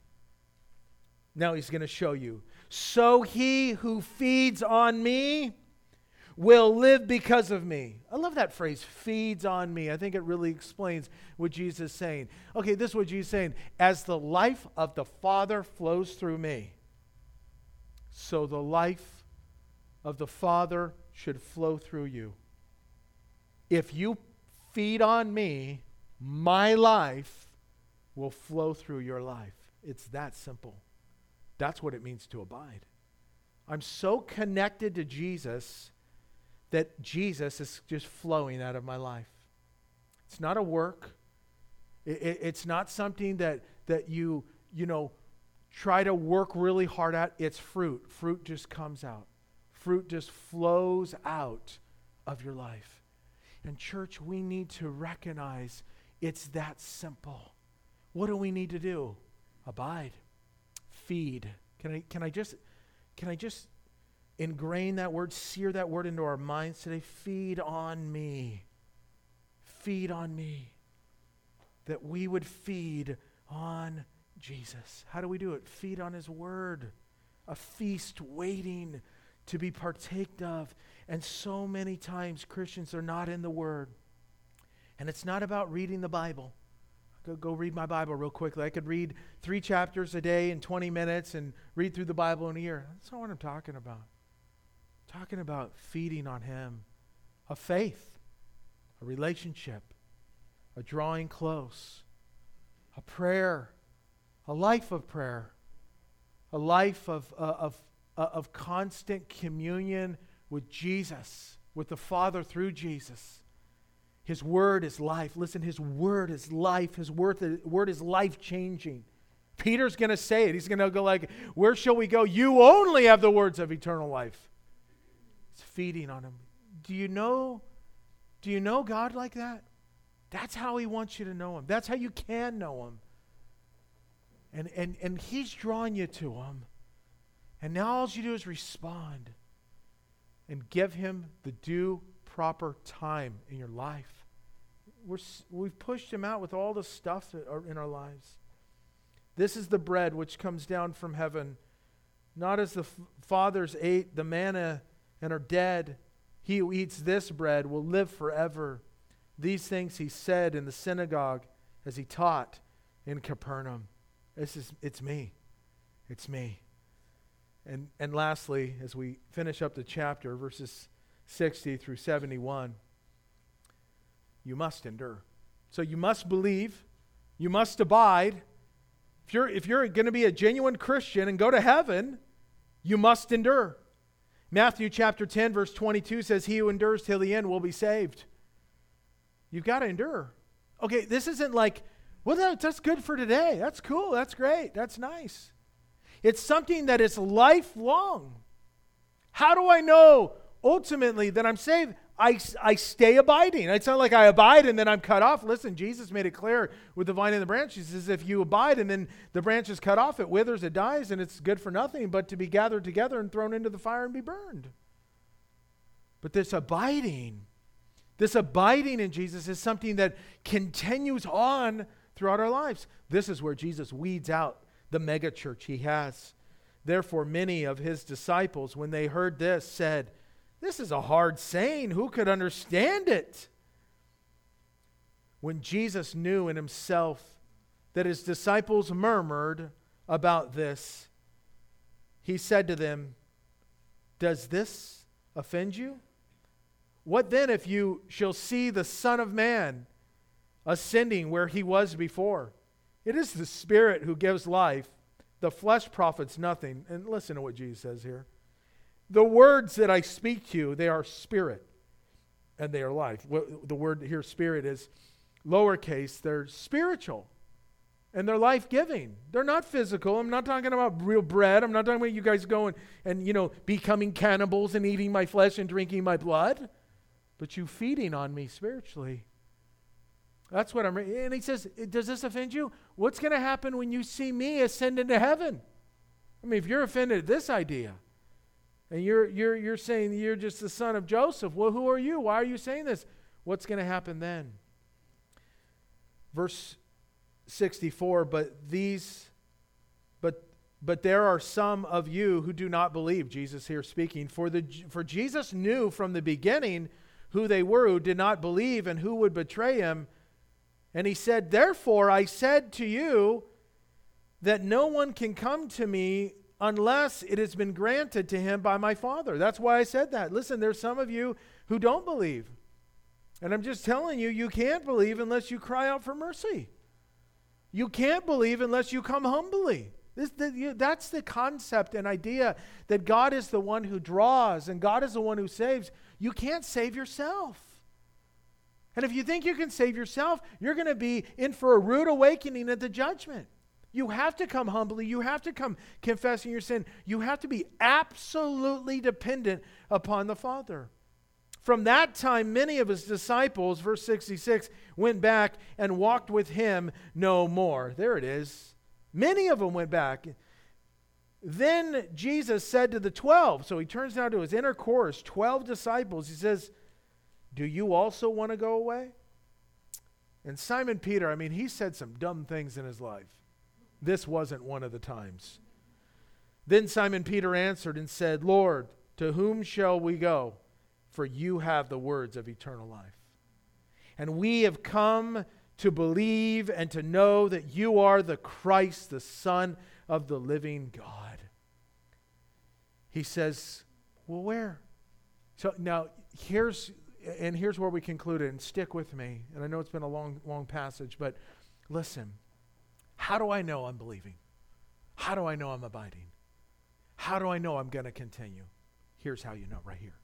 Now He's going to show you. So he who feeds on me will live because of me. I love that phrase, feeds on me. I think it really explains what Jesus is saying. Okay, this is what Jesus is saying. As the life of the Father flows through me, so the life of the Father should flow through you. If you feed on me, my life will flow through your life. It's that simple. That's what it means to abide. I'm so connected to Jesus that Jesus is just flowing out of my life. It's not a work. It, it, it's not something that, that you, you know, try to work really hard at. It's fruit. Fruit just comes out. Fruit just flows out of your life. And church, we need to recognize It's that simple. What do we need to do? Abide. Feed. Can I, can I just, can I just ingrain that word, sear that word into our minds today? Feed on me. Feed on me. That we would feed on Jesus. How do we do it? Feed on his word. A feast waiting to be partaked of. And so many times Christians are not in the word. And it's not about reading the Bible. Go, go read my Bible real quickly. I could read three chapters a day in twenty minutes and read through the Bible in a year. That's not what I'm talking about. I'm talking about feeding on him. A faith, a relationship, a drawing close, a prayer, a life of prayer, a life of, uh, of, uh, of constant communion with Jesus, with the Father through Jesus. His word is life. Listen, his word is life. His word, word is life-changing. Peter's going to say it. He's going to go like, where shall we go? You only have the words of eternal life. It's feeding on him. Do you know, do you know God like that? That's how he wants you to know him. That's how you can know him. And, and, and he's drawing you to him. And now all you do is respond and give him the due proper time in your life. We're, we've pushed him out with all the stuff that are in our lives. This is the bread which comes down from heaven, not as the f- fathers ate the manna and are dead. He who eats this bread will live forever. These things he said in the synagogue as he taught in Capernaum. This is, it's me. It's me. And, and lastly, as we finish up the chapter, verses sixty through seventy-one, you must endure. So you must believe, you must abide. If you're, if you're going to be a genuine Christian and go to heaven, you must endure. Matthew chapter ten, verse twenty-two says, he who endures till the end will be saved. You've got to endure. Okay, this isn't like, well, that, that's good for today. That's cool. That's great. That's nice. It's something that is lifelong. How do I know ultimately that I'm saved? I, I stay abiding. It's not like I abide and then I'm cut off. Listen, Jesus made it clear with the vine and the branch. He says if you abide and then the branch is cut off, it withers, it dies, and it's good for nothing but to be gathered together and thrown into the fire and be burned. But this abiding, this abiding in Jesus is something that continues on throughout our lives. This is where Jesus weeds out the mega church he has. Therefore, many of his disciples, when they heard this, said, this is a hard saying. Who could understand it? When Jesus knew in himself that his disciples murmured about this, he said to them, does this offend you? What then if you shall see the Son of Man ascending where he was before? It is the Spirit who gives life. The flesh profits nothing. And listen to what Jesus says here. The words that I speak to you, they are spirit and they are life. The word here, spirit, is lowercase. They're spiritual and they're life-giving. They're not physical. I'm not talking about real bread. I'm not talking about you guys going and, you know, becoming cannibals and eating my flesh and drinking my blood. But you feeding on me spiritually. That's what I'm... Re- and he says, does this offend you? What's going to happen when you see me ascend into heaven? I mean, if you're offended at this idea, and you're you're you're saying you're just the son of Joseph, well, who are you? Why are you saying this? What's going to happen then? Verse sixty-four, but these, but but there are some of you who do not believe. Jesus here speaking. For the for Jesus knew from the beginning who they were who did not believe and who would betray him. And he said, therefore I said to you that no one can come to me unless it has been granted to him by my Father. That's why I said that. Listen, there's some of you who don't believe. And I'm just telling you, you can't believe unless you cry out for mercy. You can't believe unless you come humbly. This, the, you, that's the concept and idea that God is the one who draws and God is the one who saves. You can't save yourself. And if you think you can save yourself, you're going to be in for a rude awakening at the judgment. You have to come humbly. You have to come confessing your sin. You have to be absolutely dependent upon the Father. From that time, many of his disciples, verse sixty-six, went back and walked with him no more. There it is. Many of them went back. Then Jesus said to the twelve, so he turns now to his inner chorus, twelve disciples. He says, do you also want to go away? And Simon Peter, I mean, he said some dumb things in his life. This wasn't one of the times. Then Simon Peter answered and said, Lord, to whom shall we go? For you have the words of eternal life. And we have come to believe and to know that you are the Christ, the Son of the living God. He says, well, where? So now here's, and here's where we conclude it, and stick with me. And I know it's been a long, long passage, but listen. How do I know I'm believing? How do I know I'm abiding? How do I know I'm going to continue? Here's how you know, right here.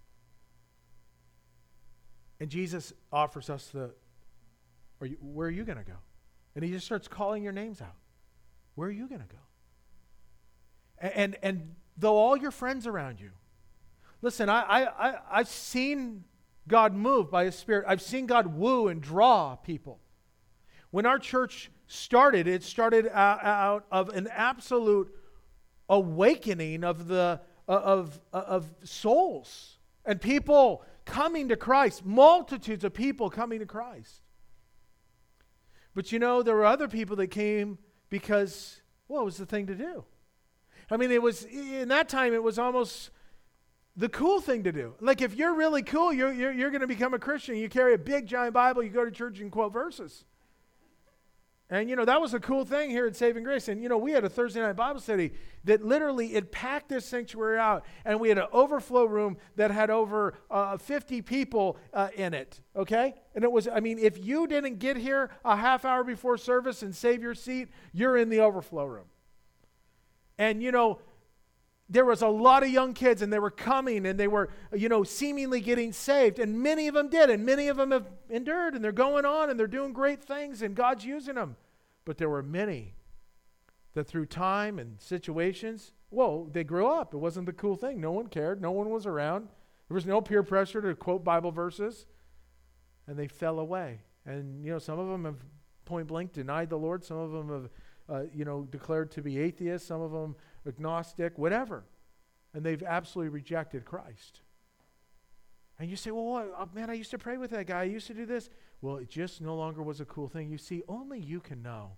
And Jesus offers us the, are you, where are you going to go? And he just starts calling your names out. Where are you going to go? And, and and though all your friends around you, listen, I, I, I, I've seen God move by his Spirit. I've seen God woo and draw people. When our church started, it started out, out of an absolute awakening of the of of souls and people coming to Christ, multitudes of people coming to Christ. But you know, there were other people that came because, well, it was the thing to do. I mean, it was, in that time, it was almost the cool thing to do. Like, if you're really cool, you're you're, you're going to become a Christian. You carry a big, giant Bible, you go to church and quote verses. And, you know, that was a cool thing here at Saving Grace. And, you know, we had a Thursday night Bible study that literally, it packed this sanctuary out. And we had an overflow room that had over uh, fifty people uh, in it, okay? And it was, I mean, if you didn't get here a half hour before service and save your seat, you're in the overflow room. And, you know, there was a lot of young kids, and they were coming, and they were, you know, seemingly getting saved. And many of them did, and many of them have endured, and they're going on, and they're doing great things, and God's using them. But there were many that through time and situations, well, they grew up. It wasn't the cool thing. No one cared. No one was around. There was no peer pressure to quote Bible verses. And they fell away. And, you know, some of them have point blank denied the Lord. Some of them have, uh, you know, declared to be atheists. Some of them agnostic, whatever. And they've absolutely rejected Christ. And you say, well, what? Oh, man, I used to pray with that guy. I used to do this. Well, it just no longer was a cool thing. You see, only you can know.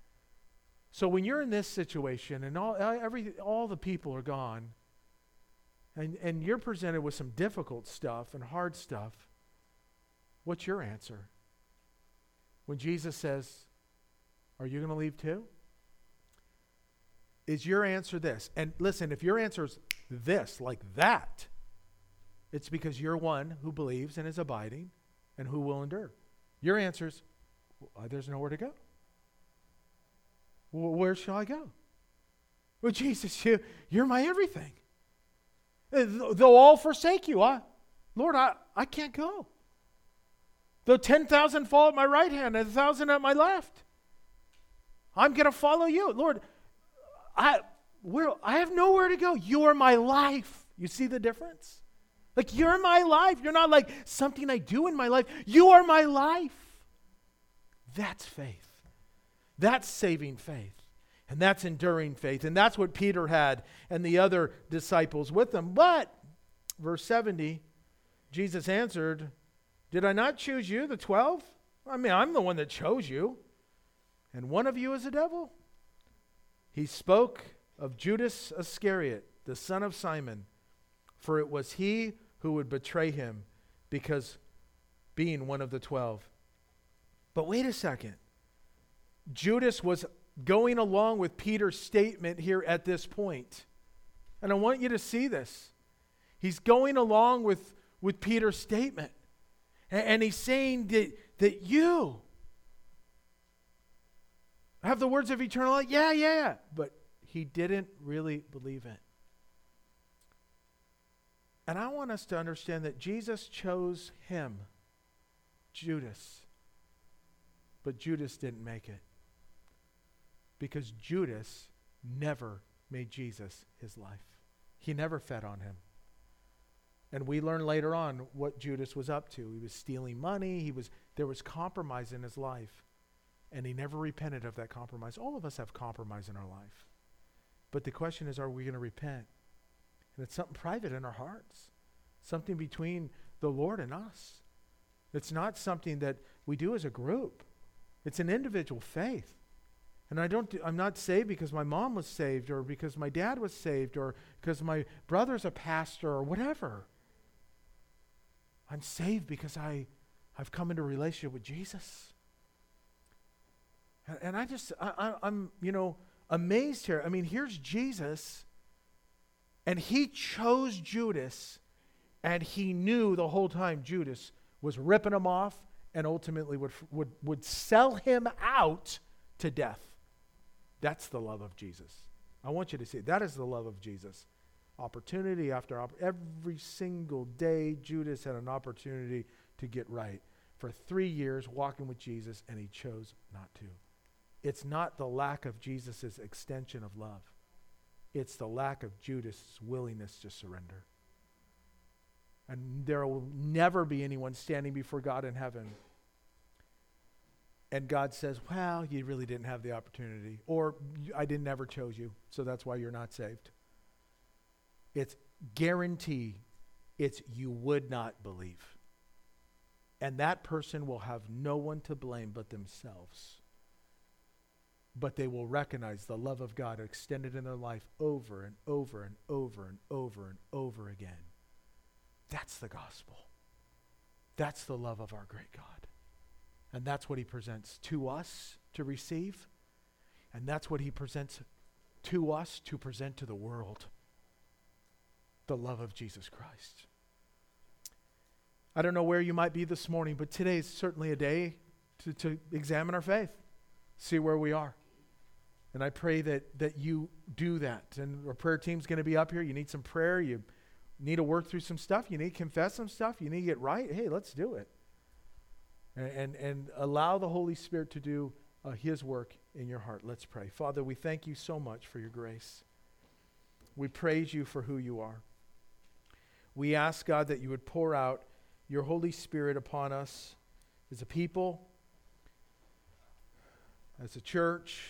So when you're in this situation and all every all the people are gone, and, and you're presented with some difficult stuff and hard stuff, what's your answer? When Jesus says, are you going to leave too? Is your answer this? And listen, if your answer is this, like that, it's because you're one who believes and is abiding and who will endure. Your answer is, well, there's nowhere to go. Well, where shall I go? Well, Jesus, you, you're my everything. They'll all forsake you. I, Lord, I, I can't go. Though ten thousand fall at my right hand and a thousand at my left, I'm going to follow you. Lord, I, where, I have nowhere to go. You are my life. You see the difference? Like, you're my life. You're not like something I do in my life. You are my life. That's faith. That's saving faith. And that's enduring faith. And that's what Peter had and the other disciples with them. But, verse seventy, Jesus answered, did I not choose you, the twelve? I mean, I'm the one that chose you. And one of you is a devil. He spoke of Judas Iscariot, the son of Simon, for it was he who would betray him, because being one of the twelve. But wait a second. Judas was going along with Peter's statement here at this point. And I want you to see this. He's going along with, with Peter's statement. And, and he's saying that, that you have the words of eternal life. Yeah, yeah, yeah. But he didn't really believe it. And I want us to understand that Jesus chose him, Judas. But Judas didn't make it. Because Judas never made Jesus his life. He never fed on him. And we learn later on what Judas was up to. He was stealing money. He was there was compromise in his life. And he never repented of that compromise. All of us have compromise in our life. But the question is, are we going to repent? And it's something private in our hearts. Something between the Lord and us. It's not something that we do as a group. It's an individual faith. And I don't, I'm not saved because my mom was saved or because my dad was saved or because my brother's a pastor or whatever. I'm saved because I, I've come into a relationship with Jesus. And, and I just, I, I, I'm, you know, amazed here. I mean, here's Jesus, and he chose Judas, and he knew the whole time Judas was ripping him off and ultimately would, would, would sell him out to death. That's the love of Jesus. I want you to see, that is the love of Jesus. Opportunity after opportunity. Every single day, Judas had an opportunity to get right. For three years, walking with Jesus, and he chose not to. It's not the lack of Jesus' extension of love. It's the lack of Judas' willingness to surrender. And there will never be anyone standing before God in heaven. And God says, well, you really didn't have the opportunity. Or, I didn't never chose you, so that's why you're not saved. It's guarantee. It's you would not believe. And that person will have no one to blame but themselves. But they will recognize the love of God extended in their life over and over and over and over and over again. That's the gospel. That's the love of our great God. And that's what he presents to us to receive. And that's what he presents to us to present to the world. The love of Jesus Christ. I don't know where you might be this morning, but today is certainly a day to, to examine our faith, see where we are. And I pray that that you do that. And our prayer team's going to be up here. You need some prayer. You need to work through some stuff. You need to confess some stuff. You need to get right. Hey, let's do it. And, and, and allow the Holy Spirit to do uh, his work in your heart. Let's pray. Father, we thank you so much for your grace. We praise you for who you are. We ask, God, that you would pour out your Holy Spirit upon us as a people, as a church.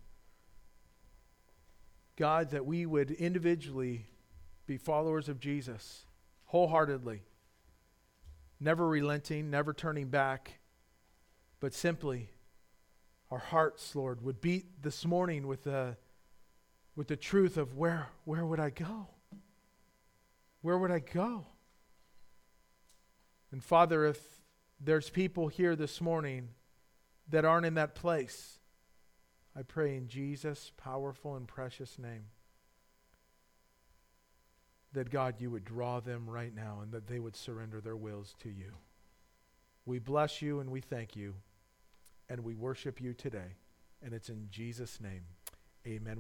God, that we would individually be followers of Jesus wholeheartedly, never relenting, never turning back, but simply our hearts, Lord, would beat this morning with the, with the truth of where, where would I go? Where would I go? And Father, if there's people here this morning that aren't in that place, I pray in Jesus' powerful and precious name that, God, you would draw them right now and that they would surrender their wills to you. We bless you and we thank you and we worship you today. And it's in Jesus' name. Amen.